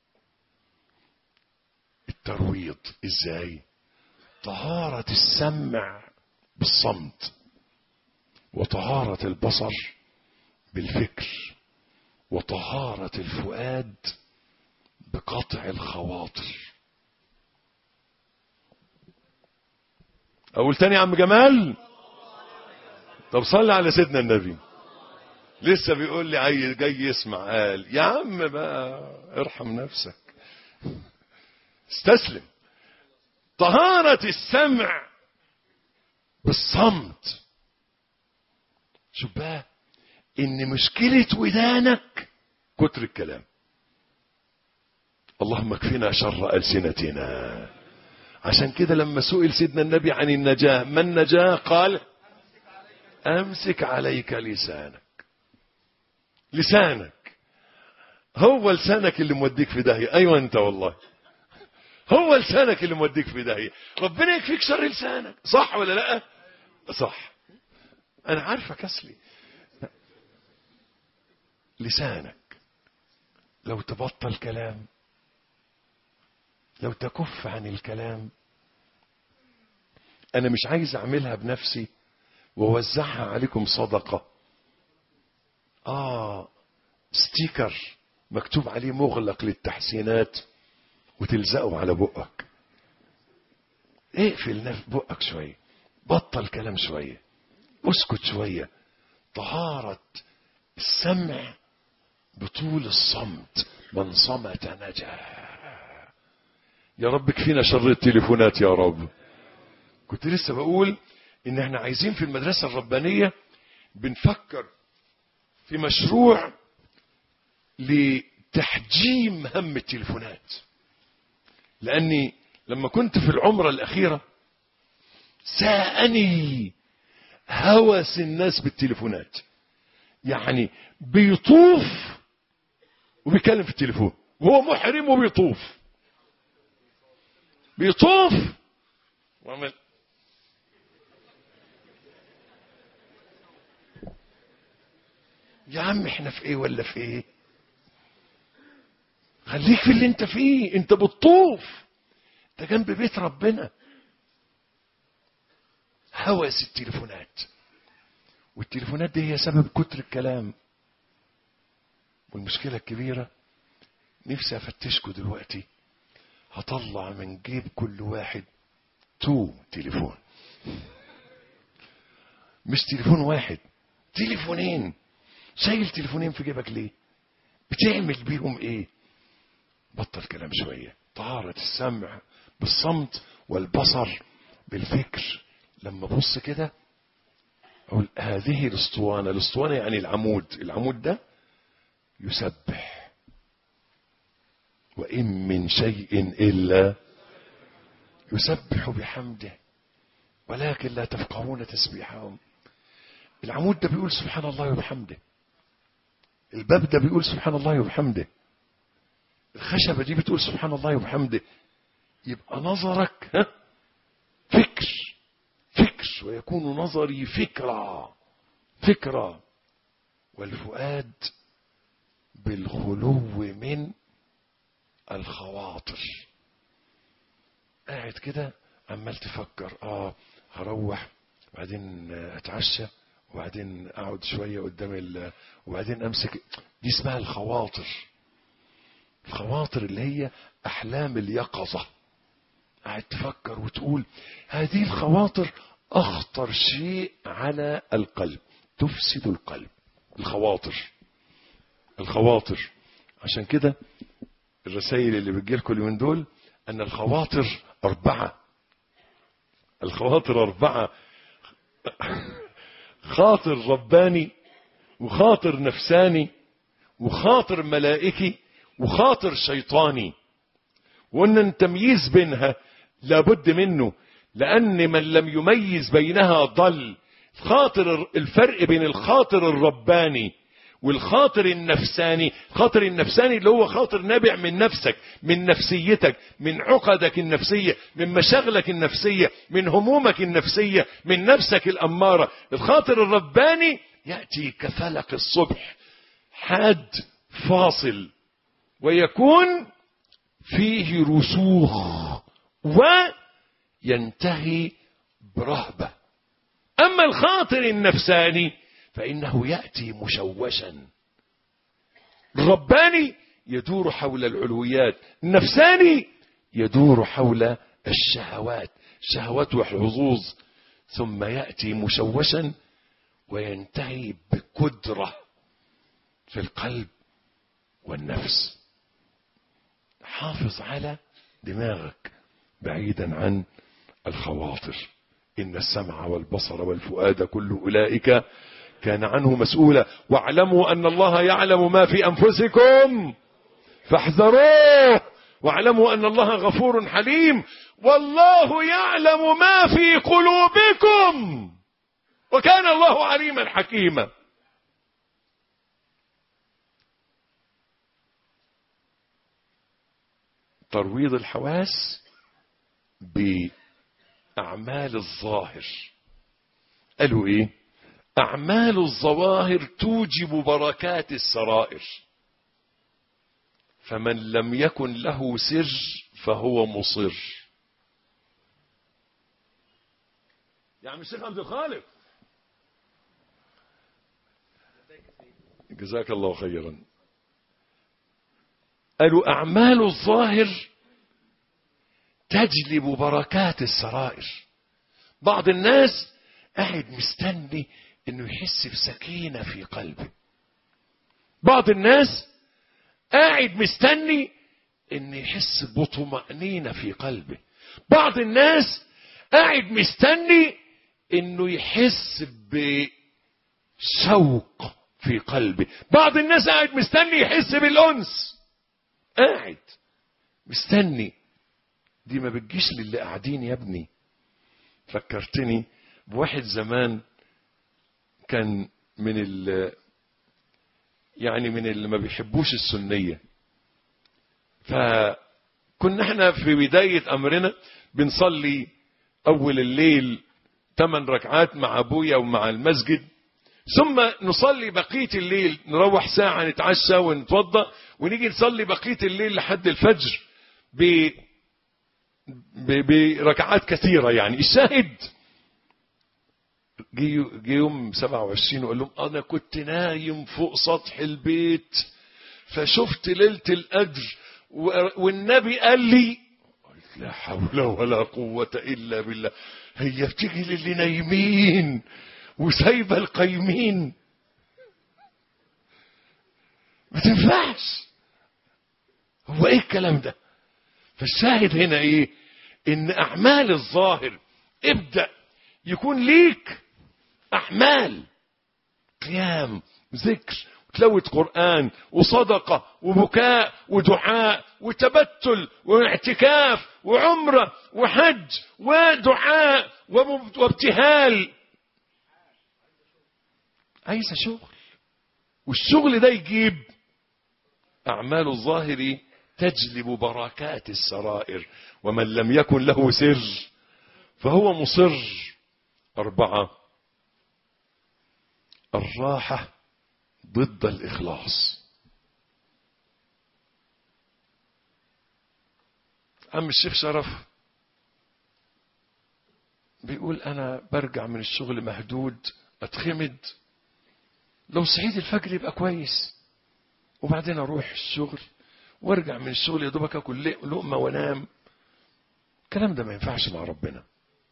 الترويض ازاي؟ طهارة السمع بالصمت، وطهارة البصر بالفكر، وطهارة الفؤاد بقطع الخواطر. اقول تاني يا عم جمال؟ طب صلي على سيدنا النبي. لسه بيقول لي عايز جاي يسمع. قال يا عم بقى ارحم نفسك، استسلم. طهارة السمع بالصمت. شوف بقى ان مشكلة ودانك كتر الكلام. اللهم اكفنا شر ألسنتنا. عشان كده لما سئل سيدنا النبي عن النجاة، ما النجاة؟ قال امسك عليك لسانك. لسانك هو لسانك اللي موديك في داهية. ايوه انت والله، هو لسانك اللي موديك في داهية. ربنا يكفيك شر لسانك، صح ولا لا؟ صح. انا عارفك اصلي. لسانك لو تبطل كلام، لو تكف عن الكلام. انا مش عايز اعملها بنفسي ووزعها عليكم صدقة. اه ستيكر مكتوب عليه مغلق للتحسينات وتلزقه على بقك. اقفل بقك شوية، بطل كلام شوية، اسكت شوية. طهارة السمع بطول الصمت. من صمت نجا. يا رب كفينا شر التليفونات يا رب. كنت لسه بقول ان احنا عايزين في المدرسة الربانية بنفكر في مشروع لتحجيم هم التليفونات. لاني لما كنت في العمرة الاخيرة ساءني هوس الناس بالتليفونات. يعني بيطوف وبيتكلم في التليفون وهو محرم وبيطوف بيطوف وعمل يا عم احنا في ايه ولا في ايه؟ خليك في اللي انت فيه. انت بتطوف، انت جنب بيت ربنا. هوس التليفونات، والتليفونات دي هي سبب كتر الكلام. والمشكلة الكبيرة، نفسي افتشكوا دلوقتي، هطلع من جيب كل واحد تو تليفون، مش تليفون واحد، تليفونين. شايل تليفونين في جيبك ليه؟ بتعمل بيهم ايه؟ بطل كلام شوية. طهارة السمع بالصمت والبصر بالفكر. لما بص كده اقول هذه الاسطوانة. الاسطوانة يعني العمود. العمود ده يسبح، وإن من شيء إلا يسبح بحمده ولكن لا تفقهون تسبيحهم. العمود ده بيقول سبحان الله وبحمده، الباب ده بيقول سبحان الله وبحمده، الخشبة دي بتقول سبحان الله وبحمده. يبقى نظرك ها فكر فكر ويكون نظري فكرة فكرة والفؤاد بالخلو من الخواطر. قاعد كده عمال تفكر، اه هروح وبعدين اتعشى وبعدين اقعد شويه قدام ال وبعدين امسك. دي اسمها الخواطر. الخواطر اللي هي احلام اليقظه. قاعد تفكر وتقول هذه الخواطر اخطر شيء على القلب، تفسد القلب. الخواطر الخواطر عشان كده الرسائل اللي بتجيلكم اليومين دول ان الخواطر اربعه. الخواطر اربعه: خاطر رباني، وخاطر نفساني، وخاطر ملائكي، وخاطر شيطاني. وان التمييز بينها لابد منه، لان من لم يميز بينها ضل. خاطر الفرق بين الخاطر الرباني والخاطر النفساني. الخاطر النفساني اللي هو خاطر نابع من نفسك، من نفسيتك، من عقدك النفسية، من مشاغلك النفسية، من همومك النفسية، من نفسك الأمارة. الخاطر الرباني يأتي كفلق الصبح، حاد فاصل، ويكون فيه رسوخ وينتهي برهبة. أما الخاطر النفساني فإنه يأتي مشوشا. الرباني يدور حول العلويات، النفساني يدور حول الشهوات، شهوات وحظوظ، ثم يأتي مشوشا وينتهي بقدرة في القلب والنفس. حافظ على دماغك بعيدا عن الخواطر. إن السمع والبصر والفؤاد كل أولئك كان عنه مسؤولا. واعلموا أن الله يعلم ما في أنفسكم فاحذروه، واعلموا أن الله غفور حليم، والله يعلم ما في قلوبكم وكان الله عليما حكيما. ترويض الحواس بأعمال الظاهر. قالوا ايه؟ أعمال الظواهر توجب بركات السرائر، فمن لم يكن له سر فهو مصر. يعني الشيخ عبد الخالق جزاك الله خيرا، قالوا أعمال الظاهر تجلب بركات السرائر. بعض الناس قاعد مستني انه يحس بسكينة في قلبه. بعض الناس قاعد مستني انه يحس بطمأنينة في قلبه. بعض الناس قاعد مستني انه يحس بشوق في قلبه. بعض الناس قاعد مستني يحس بالأنس، قاعد مستني. دي ما بتجيش للي قاعدين يا ابني. فكرتني بواحد زمان كان من يعني من اللي ما بيحبوش السنية. فكنا احنا في بداية أمرنا بنصلي أول الليل ثمان ركعات مع أبويا ومع المسجد، ثم نصلي بقية الليل، نروح ساعة نتعشى ونتوضأ ونيجي نصلي بقية الليل لحد الفجر ب... ب... بركعات كثيرة. يعني الشاهد جي يوم سبعة وعشرين وقال لهم أنا كنت نايم فوق سطح البيت فشفت ليلة القدر والنبي قال لي، قلت لا حول ولا قوة إلا بالله، هي بتيجي للي نايمين وسايبة القايمين؟ ما تنفعش. هو ايه الكلام ده؟ فالشاهد هنا ايه؟ ان اعمال الظاهر ابدأ يكون ليك اعمال قيام ذكر وتلاوة قرآن وصدقة وبكاء ودعاء وتبتل واعتكاف وعمرة وحج ودعاء وابتهال. عايزة شغل، والشغل ده يجيب أعمال الظاهر تجلب بركات السرائر، ومن لم يكن له سر فهو مصر. أربعة، الراحة ضد الإخلاص. عم الشيخ شرف بيقول أنا برجع من الشغل مهدود أتخمد، لو صحيت الفجر يبقى كويس، وبعدين أروح الشغل وارجع من الشغل يا دوبك أكل لقمة وانام. الكلام ده ما ينفعش مع ربنا،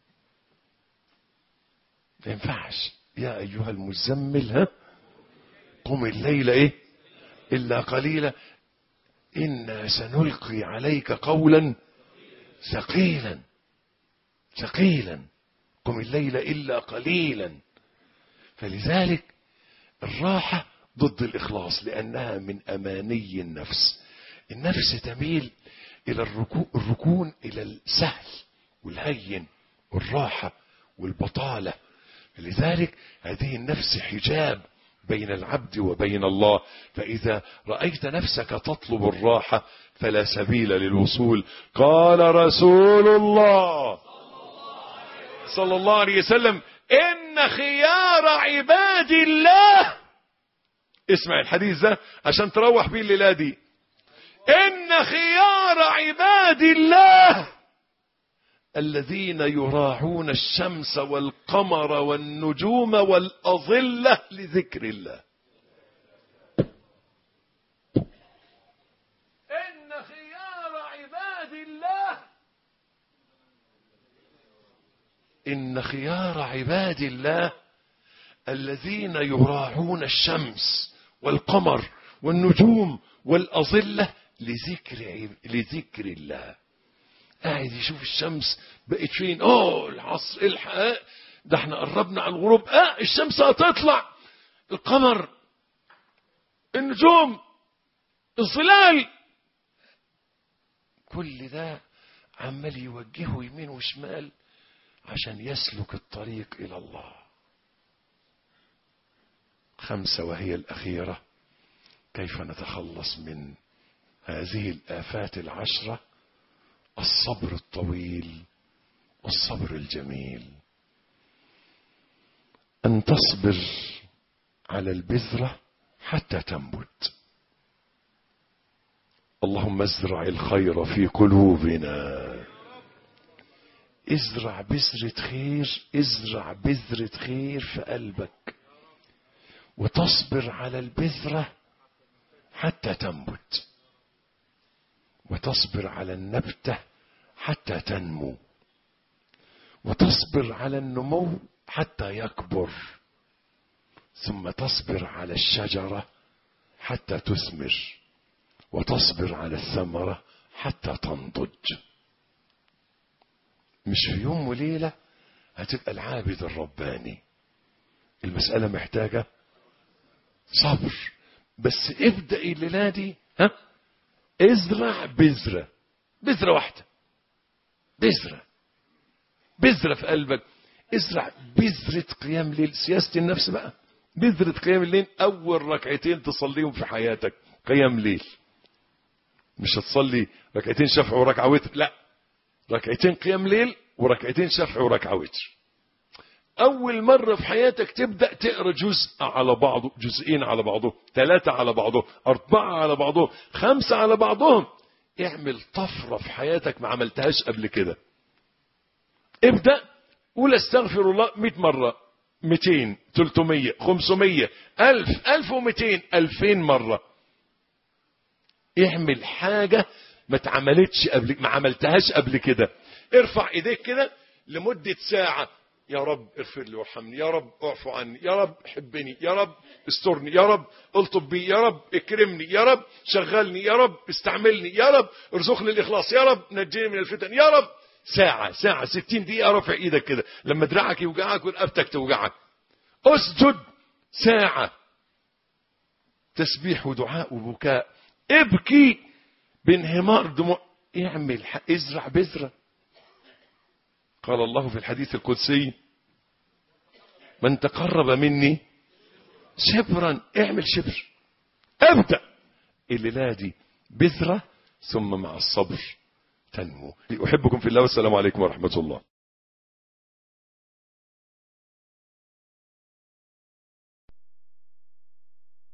ما ينفعش. يا أيها المزمل ها قم الليل إيه إلا قليلا إنا سنلقي عليك قولا ثقيلا ثقيلا قم الليل إلا قليلا. فلذلك الراحة ضد الإخلاص، لأنها من أماني النفس. النفس تميل إلى الركون, الركون إلى السهل والهين والراحة والبطالة. لذلك هذه النفس حجاب بين العبد وبين الله. فإذا رأيت نفسك تطلب الراحة فلا سبيل للوصول. قال رسول الله صلى الله عليه وسلم إن خيار عباد الله، اسمع الحديث ده عشان تروح بيه الليلة دي، إن خيار عباد الله الذين يراعون الشمس والقمر والنجوم والأظلة لذكر الله. إن خيار عباد الله إن خيار عباد الله الذين يراعون الشمس والقمر والنجوم والأظلة لذكر لذكر الله. قاعد يشوف الشمس بقت فين، اوه العصر الحق ده احنا قربنا على الغروب، اه الشمس هتطلع، القمر، النجوم، الظلال، كل ده عمال يوجهه يمين وشمال عشان يسلك الطريق إلى الله. خمسة وهي الأخيرة، كيف نتخلص من هذه الآفات العشرة؟ الصبر الطويل والصبر الجميل. أن تصبر على البذرة حتى تنبت. اللهم ازرع الخير في قلوبنا. ازرع بذرة خير، ازرع بذرة خير في قلبك، وتصبر على البذرة حتى تنبت، وتصبر على النبتة حتى تنمو، وتصبر على النمو حتى يكبر، ثم تصبر على الشجرة حتى تثمر، وتصبر على الثمرة حتى تنضج. مش في يوم وليلة هتبقى العابد الرباني. المسألة محتاجة صبر. بس ابدأ الليلة دي، ها ازرع بذرة، بذرة واحدة، بذرة بذرة في قلبك. ازرع بذرة قيام ليل، سياسة النفس بقى، بذرة قيام الليل أول ركعتين تصليهم في حياتك قيام ليل. مش هتصلي ركعتين شفع وركعة وتر، لا، ركعتين قيام ليل وركعتين شفع وركعة وتر. أول مرة في حياتك تبدأ تقرأ جزء على بعضه، جزئين على بعضه، ثلاثة على بعضه، أربعة على بعضه، خمسة على بعضهم. اعمل طفرة في حياتك ما عملتهاش قبل كده. ابدأ قول استغفر الله مئة مرة، مئتين، ثلاثمية، خمسمية، ألف، ألف ومئتين، ألفين مرة. اعمل حاجة ما اتعملتش قبل، ما عملتهاش قبل كده. ارفع ايديك كده لمدة ساعة، يا رب اغفر لي وارحمني، يا رب اعفو عني، يا رب حبني، يا رب استرني، يا رب الطف بي، يا رب اكرمني، يا رب شغلني، يا رب استعملني، يا رب ارزقني الاخلاص، يا رب نجيني من الفتن، يا رب. ساعة ساعة ستين دقيقة رفع ايدك كده لما دراعك يوجعك ورقبتك توجعك. اسجد ساعة تسبيح ودعاء وبكاء. ابكي بانهمار دموع. اعمل ازرع بذرة. قال الله في الحديث القدسي من تقرب مني شبرا، اعمل شبر. ابدأ الليلة دي بذرة ثم مع الصبر تنمو. أحبكم في الله والسلام عليكم ورحمة الله.